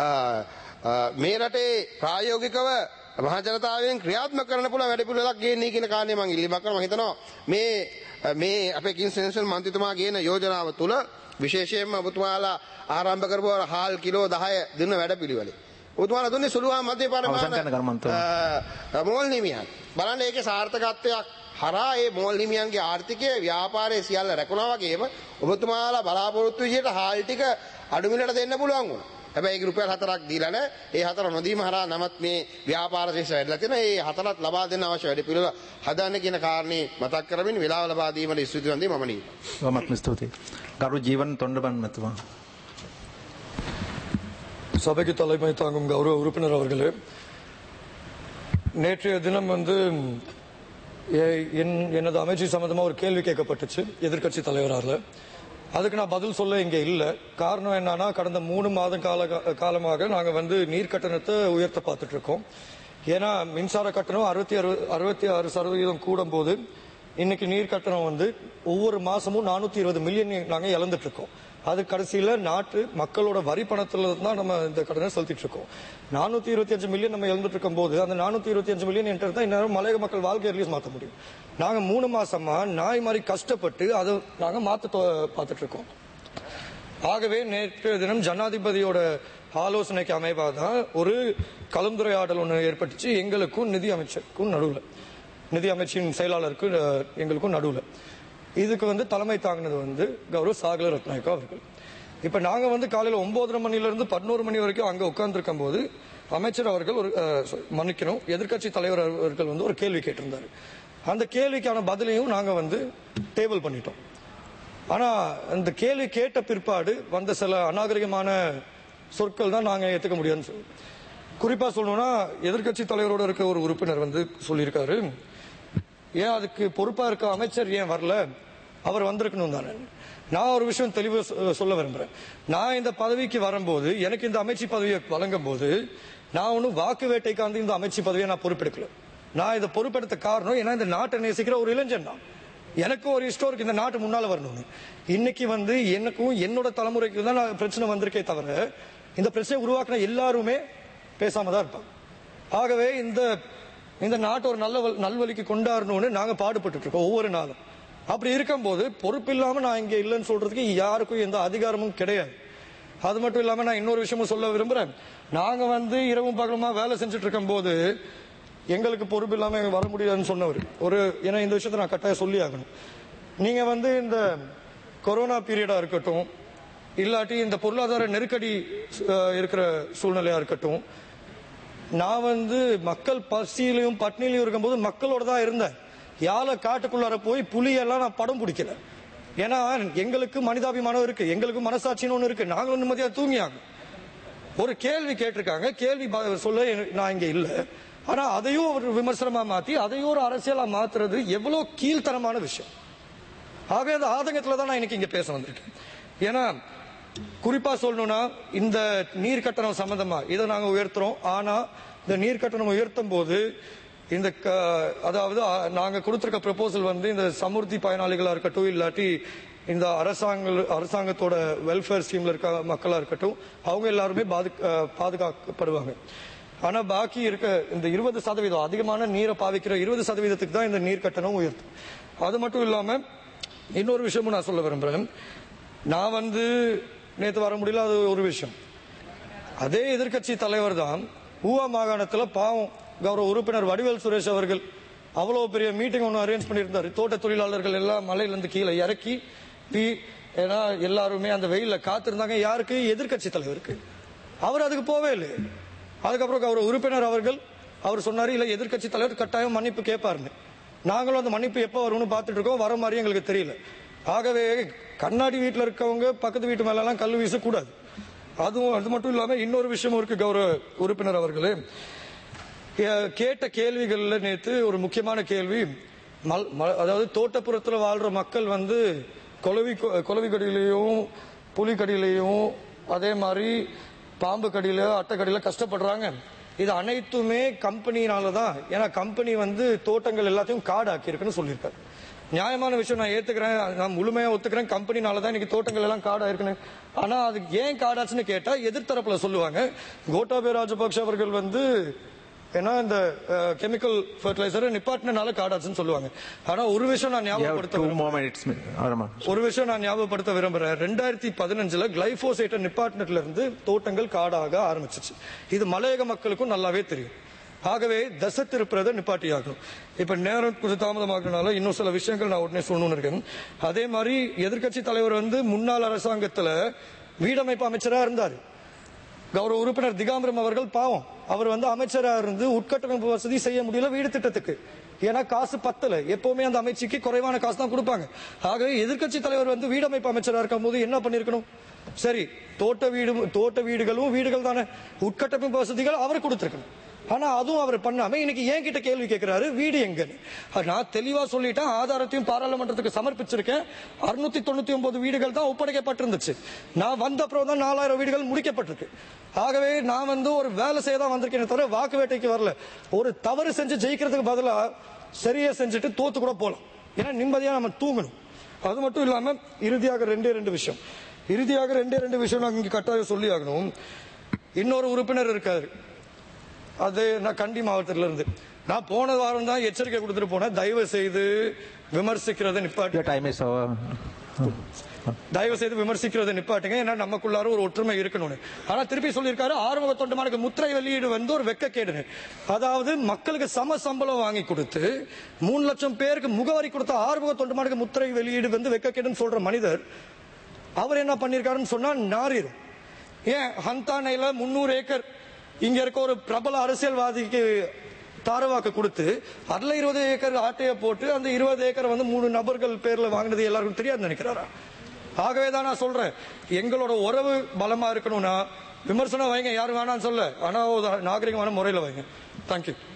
මේ රටේ ප්‍රායෝගිකව මහා ජනතාවෙන් ක්‍රියාත්මක කරන්න පුළුවන් වැඩ පිළිවෙලක් ගේන්නේ කියන කාරණේ මම ඉල්ලීමක් කරනවා. මම හිතනවා මේ මේ අපේ කිංස් නේෂනල් මන්ත්‍රීතුමා ගේන යෝජනාව තුල විශේෂයෙන්ම ඔබතුමාලා ආරම්භ කරපු හාල් කිලෝ දහය දෙන වැඩ පිළිවෙල. ඔබතුමාලා දුන්නේ සුළු හා මධ්‍ය පරිමාණ මෝල් හිමියන්. බලන්න ඒකේ සාර්ථකත්වයක් හරහා ඒ මෝල් හිමියන්ගේ ආර්ථිකය ව්‍යාපාරයේ සියල්ල රැකුණා වගේම ඔබතුමාලා බලාපොරොත්තු විදිහට හාල් ටික අඩු මිලට දෙන්න පුළුවන් වුණා. හැබැයි ඒක රුපියල් හතරක් දීලා නැහැ. ඒ හතර නොදීම හරහා නමත් මේ ව්‍යාපාර ශේෂ වැඩිලා තියෙනවා. ඒ හතරත් ලබා දෙන්න අවශ්‍ය වැඩ පිළිවෙල හදන්න කියන කාරණේ මතක් කරමින් වෙලාව ලබා දීමට ස්තුති වන්දේ මම නේ. ගොමත්ම ස්තුතියි. ගරු ජීවන தொண்டபன் மத்துவா. சபைக்கு தலைமை தாங்கும் கௌரவ உறுப்பினர் அவர்களே, நேற்றைய தினம் வந்து எனது அமைச்சு சம்பந்தமாக ஒரு கேள்வி கேட்கப்பட்டுச்சு எதிர்கட்சி தலைவரால். அதுக்கு நான் பதில் சொல்ல இங்கே இல்லை. காரணம் என்னன்னா, கடந்த மூணு மாதம் கால காலமாக நாங்கள் வந்து நீர் கட்டணத்தை உயர்த்த பார்த்துட்டு இருக்கோம். ஏன்னா மின்சார கட்டணம் அறுபத்தி அறு அறுபத்தி ஆறு சதவீதம் கூடும் போது இன்னைக்கு நீர் கட்டணம் வந்து ஒவ்வொரு மாசமும் நானூத்தி இருபது மில்லியன் நாங்க இழந்துட்டு இருக்கோம். அது கடைசியில நாட்டு மக்களோட வரி பணத்துல தான் நம்ம இந்த கடனை செலுத்திட்டு இருக்கோம். நானூத்தி இருபத்தி அஞ்சு மில்லியன் நம்ம இழந்துட்டு இருக்கும் போது அந்த நானூத்தி இருபத்தி அஞ்சு மில்லியன் என்கிட்ட தான் இந்நேரம் மலையக மக்கள் வாழ்க்கை ரிலீஸ் மாற்ற முடியும். நாங்க மூணு மாசமா நாய் மாதிரி கஷ்டப்பட்டு அதை நாங்க மாத்த பார்த்துட்டு இருக்கோம். ஆகவே நேற்று தினம் ஜனாதிபதியோட ஆலோசனைக்கு அமைவாதான் ஒரு கலந்துரையாடல் ஒன்று ஏற்பட்டுச்சு எங்களுக்கும் நிதி அமைச்சருக்கும் நடுவில், நிதி அமைச்சின் செயலாளருக்கு எங்களுக்கும் நடுவில். இதுக்கு வந்து தலைமை தாங்கினது வந்து கௌரவ சாகல ரத்நாயக்கா அவர்கள். இப்ப நாங்க வந்து காலையில ஒன்பதரை மணில இருந்து பதினோரு மணி வரைக்கும் அங்க உட்கார்ந்து இருக்கும் போது அமைச்சர் அவர்கள் ஒரு மன்னிக்கணும் எதிர்கட்சி தலைவர் அவர்கள் வந்து ஒரு கேள்வி கேட்டிருந்தாரு. அந்த கேள்விக்கான பதிலையும் நாங்க வந்து டேபிள் பண்ணிட்டோம். ஆனா அந்த கேள்வி கேட்ட பிற்பாடு வந்த சில அநாகரிகமான சொற்கள் தான் நாங்க ஏத்துக்க முடியாதுன்னு சொல்லி, குறிப்பா சொல்லணும்னா எதிர்கட்சி தலைவரோட இருக்க ஒரு உறுப்பினர் வந்து சொல்லியிருக்காரு, ஏன் அதுக்கு பொறுப்பா இருக்க அமைச்சர் ஏன் வரல, அவர் வந்திருக்கணும் தானே. நான் ஒரு விஷயம் தெளிவு சொல்ல விரும்புறேன். நான் இந்த பதவிக்கு வரும்போது எனக்கு இந்த அமைச்சு பதவியை வழங்கும் போது நான் ஒன்னும் வாக்கு வேட்டைக்காந்து இந்த அமைச்சு பதவியை நான் பொறுப்பெடுக்கல. நான் இதை பொறுப்பெடுத்த காரணம் ஏன்னா இந்த நாட்டை நேசிக்கிற ஒரு இளைஞன் தான். எனக்கு ஒரு இஷ்டம் இருக்கு இந்த நாட்டு முன்னால வரணும்னு. இன்னைக்கு வந்து எனக்கும் என்னோட தலைமுறைக்கு தான் நான் பிரச்சனை வந்திருக்கே தவிர இந்த பிரச்சனை உருவாக்குன எல்லாருமே பேசாம தான் இருப்பாங்க. ஆகவே இந்த இந்த நாட்டை ஒரு நல்ல நல்வழிக்கு கொண்டாடணும்னு நாங்க பாடுபட்டு இருக்கோம் ஒவ்வொரு நாளும். அப்படி இருக்கும்போது பொறுப்பு இல்லாம நான் இங்க இல்லைன்னு சொல்றதுக்கு யாருக்கும் எந்த அதிகாரமும் கிடையாது. அது மட்டும் இல்லாம நான் இன்னொரு விஷயமும் சொல்ல விரும்புறேன். நாங்க வந்து இரவும் பகலுமா வேலை செஞ்சுட்டு இருக்கும் போது எங்களுக்கு பொறுப்பு இல்லாம வர முடியாதுன்னு சொன்னவர் ஒரு, ஏன்னா இந்த விஷயத்த நான் கட்டாயம் சொல்லி ஆகணும். நீங்க வந்து இந்த கொரோனா பீரியடா இருக்கட்டும், இல்லாட்டி இந்த பொருளாதார நெருக்கடி இருக்கிற சூழ்நிலையா இருக்கட்டும், நான் வந்து மக்கள் பசியிலையும் பட்னிலையும் இருக்கும்போது மக்களோட தான் இருந்தேன். யாழ காட்டுக்குள்ளார போய் புலியெல்லாம் நான் படம் பிடிக்கல. ஏன்னா எங்களுக்கு மனிதாபிமானம் இருக்கு, எங்களுக்கு மனசாட்சின்னு ஒண்ணு இருக்கு. நாங்களும் நிம்மதியா தூங்கியாங்க. ஒரு கேள்வி கேட்டிருக்காங்க, கேள்வி சொல்ல நான் இங்க இல்ல. ஆனா அதையும் ஒரு விமர்சனமா மாத்தி அதையும் ஒரு அரசியலா மாத்துறது எவ்வளவு கீழ்த்தரமான விஷயம். ஆகவே அந்த ஆதங்கத்துல தான் நான் இன்னைக்கு இங்க பேச வந்திருக்கேன். ஏன்னா குறிப்பா சொல்லணும்னா இந்த நீர் கட்டணம் சம்பந்தமா இதை நாங்க உயர்த்துறோம். ஆனா இந்த நீர் கட்டணம் உயர்த்தும் போது இந்த அதாவது நாங்க கொடுத்திருக்க ப்ரொபோசல் வந்து இந்த சமுர்த்தி பயனாளிகளா இருக்கட்டும், இல்லாட்டி இந்த அரசாங்க அரசாங்கத்தோட வெல்ஃபேர் ஸ்கீம்ல இருக்க மக்களா இருக்கட்டும், அவங்க எல்லாருமே பாதுகாக்கப்படுவாங்க. ஆனா பாக்கி இருக்க இந்த இருபது சதவீதம் அதிகமான நீரை பாவிக்கிற இருபது சதவீதத்துக்கு தான் இந்த நீர் கட்டணம் உயர்த்தும். அது மட்டும் இல்லாம இன்னொரு விஷயமும் நான் சொல்ல விரும்புறேன். நான் வந்து நேற்று வர முடியல, அது ஒரு விஷயம். அதே எதிர்கட்சி தலைவர் தான் ஊவா மாகாணத்துல பாவம் கௌரவ உறுப்பினர் வடிவேல் சுரேஷ் அவர்கள் அவ்வளவு பெரிய மீட்டிங் ஒன்று அரேஞ்ச் பண்ணியிருந்தாரு. தோட்ட தொழிலாளர்கள் எல்லாம் மலையிலிருந்து கீழே இறக்கி, ஏன்னா எல்லாருமே அந்த வெயில காத்திருந்தாங்க. யாருக்கு? எதிர்கட்சி தலைவருக்கு. அவர் அதுக்கு போவே இல்லை. அதுக்கப்புறம் கௌரவ உறுப்பினர் அவர்கள் அவர் சொன்னாரு, இல்ல எதிர்கட்சி தலைவர் கட்டாயம் மன்னிப்பு கேட்பாருன்னு. நாங்களும் அந்த மன்னிப்பு எப்ப வரும்னு பார்த்துட்டு இருக்கோம், வர மாதிரி எங்களுக்கு தெரியல. ஆகவே கண்ணாடி வீட்டில் இருக்கவங்க பக்கத்து வீட்டு மேல எல்லாம் கல் வீசக்கூடாது. அதுவும் அது மட்டும் இல்லாம இன்னொரு விஷயமும் இருக்கு. கௌரவ உறுப்பினர் அவர்களே கேட்ட கேள்விகள்ல நேற்று ஒரு முக்கியமான கேள்வி, அதாவது தோட்டப்புறத்துல வாழ்ற மக்கள் வந்து கொலவி கொலவி கடியிலையும் புலி கடியிலையும் அதே மாதிரி பாம்பு கடியில அட்டை கடியில கஷ்டப்படுறாங்க. இது அனைத்துமே கம்பெனினாலதான். ஏன்னா கம்பெனி வந்து தோட்டங்கள் எல்லாத்தையும் காடு ஆக்கி இருக்குன்னு சொல்லியிருக்காரு. நியாயமான விஷயம், நான் ஏத்துக்கிறேன், நான் முழுமையா ஒத்துக்கிறேன். கம்பெனினாலதான் இன்னைக்கு தோட்டங்கள் எல்லாம் காடா இருக்குன்னு. ஆனா அது ஏன் காடாச்சுன்னு கேட்டா எதிர்த்தரப்புல சொல்லுவாங்க, கோட்டாபய ராஜபக்ஷ அவர்கள் வந்து ஏன்னா இந்த கெமிக்கல் ஃபர்டிலைசர் நிப்பாட்டினால காடாச்சுன்னு சொல்லுவாங்க. ஆனா ஒரு விஷயம் நான் ஞாபகப்படுத்த ஒரு விஷயம் நான் ஞாபகப்படுத்த விரும்புறேன். ரெண்டாயிரத்தி பதினஞ்சுல கிளைபோசேட்டை நிப்பாட்டினதுல இருந்து தோட்டங்கள் காடாக ஆரம்பிச்சிச்சு. இது மலையக மக்களுக்கும் நல்லாவே தெரியும். ஆகவே தசை திருப்புறதை நிப்பாட்டி ஆகணும். இப்ப நேரம் கொஞ்சம் தாமதமாகனால இன்னும் சில விஷயங்கள் நான் உடனே சொல்லணும்னு இருக்கேன். அதே மாதிரி எதிர்கட்சி தலைவர் வந்து முன்னாள் அரசாங்கத்துல வீடமைப்பு அமைச்சரா இருந்தாரு. கௌரவ உறுப்பினர் திகாம்பரம் அவர்கள் பாவம், அவர் வந்து அமைச்சரா இருந்து உட்கட்டமைப்பு வசதி செய்ய முடியல வீடு திட்டத்துக்கு. ஏன்னா காசு பத்தல. எப்பவுமே அந்த அமைச்சுக்கு குறைவான காசு தான் கொடுப்பாங்க. ஆகவே எதிர்கட்சி தலைவர் வந்து வீடமைப்பு அமைச்சரா இருக்கும் போது என்ன பண்ணிருக்கணும்? சரி, தோட்ட வீடு தோட்ட வீடுகளும் வீடுகள் தானே, உட்கட்டமைப்பு வசதிகள் அவர் கொடுத்திருக்கணும். ஆனா அதுவும் அவர் பண்ணாம இன்னைக்கு ஏன் கிட்ட கேள்வி கேட்கிறாரு, வீடு எங்கன்னு. நான் தெளிவா சொல்லிட்டேன், ஆதாரத்தையும் பாராளுமன்றத்துக்கு சமர்ப்பிச்சிருக்கேன். அறுநூத்தி தொண்ணூத்தி ஒன்பது வீடுகள் தான் ஒப்படைக்கப்பட்டிருந்துச்சு. நான் வந்த அப்புறம் தான் நாலாயிரம் வீடுகள் முடிக்கப்பட்டிருக்கு. ஆகவே நான் வந்து ஒரு வேலை செய்ய தான் வந்திருக்கேன் தவிர வாக்கு வேட்டைக்கு வரல. ஒரு தவறு செஞ்சு ஜெயிக்கிறதுக்கு பதிலா சரியா செஞ்சுட்டு தோத்து கூட போலாம். ஏன்னா நிம்மதியாக நம்ம தூங்கணும். அது மட்டும் இல்லாம இறுதியாக ரெண்டே ரெண்டு விஷயம் இறுதியாக ரெண்டே ரெண்டு விஷயம் நாங்கள் இங்கே கட்டாயம் சொல்லி ஆகணும். இன்னொரு உறுப்பினர் இருக்காரு, அது நான் கண்டி மாவட்டத்தில இருந்து. நான் போன வாரம் தான் எச்சரிக்கை கொடுத்துட்டு போனேன், தயவு செய்து விமர்சிக்கிறத நிப்பாட்டி தயவு செய்து விமர்சிக்கிறத நிப்பாட்டுங்க, ஏன்னா நமக்குள்ளார ஒரு ஒற்றுமை இருக்கணும்னு. ஆனா திருப்பி சொல்லியிருக்காரு, ஆறுமுக தொண்டமானுக்கு முத்திரை வெளியீடு வந்து ஒரு வெக்கக்கேடு. அதாவது மக்களுக்கு சம சம்பளம் வாங்கி கொடுத்து மூணு லட்சம் பேருக்கு முகவரி கொடுத்த ஆறுமுக தொண்டமானுக்கு முத்திரை வெளியீடு வந்து வெக்கக்கேடுன்னு சொல்ற மனிதர் அவர் என்ன பண்ணிருக்காருன்னு சொன்னா நாரிரும். ஏன் ஹந்தானையில முன்னூறு ஏக்கர் இங்க இருக்க ஒரு பிரபல அரசியல்வாதிக்கு தாரவாக்கு கொடுத்து அதுல இருபது ஏக்கர் ஆட்டையை போட்டு அந்த இருபது ஏக்கர் வந்து மூணு நபர்கள் பேர்ல வாங்கினது எல்லாருக்கும் தெரியாது நினைக்கிறாரா? ஆகவேதான் நான் சொல்றேன், எங்களோட உறவு பலமா இருக்கணும்னா விமர்சனம் வைங்க, யாரும் வேணாம்னு சொல்ல, ஆனா நாகரிகமான முறையில வைங்க. தேங்க்யூ.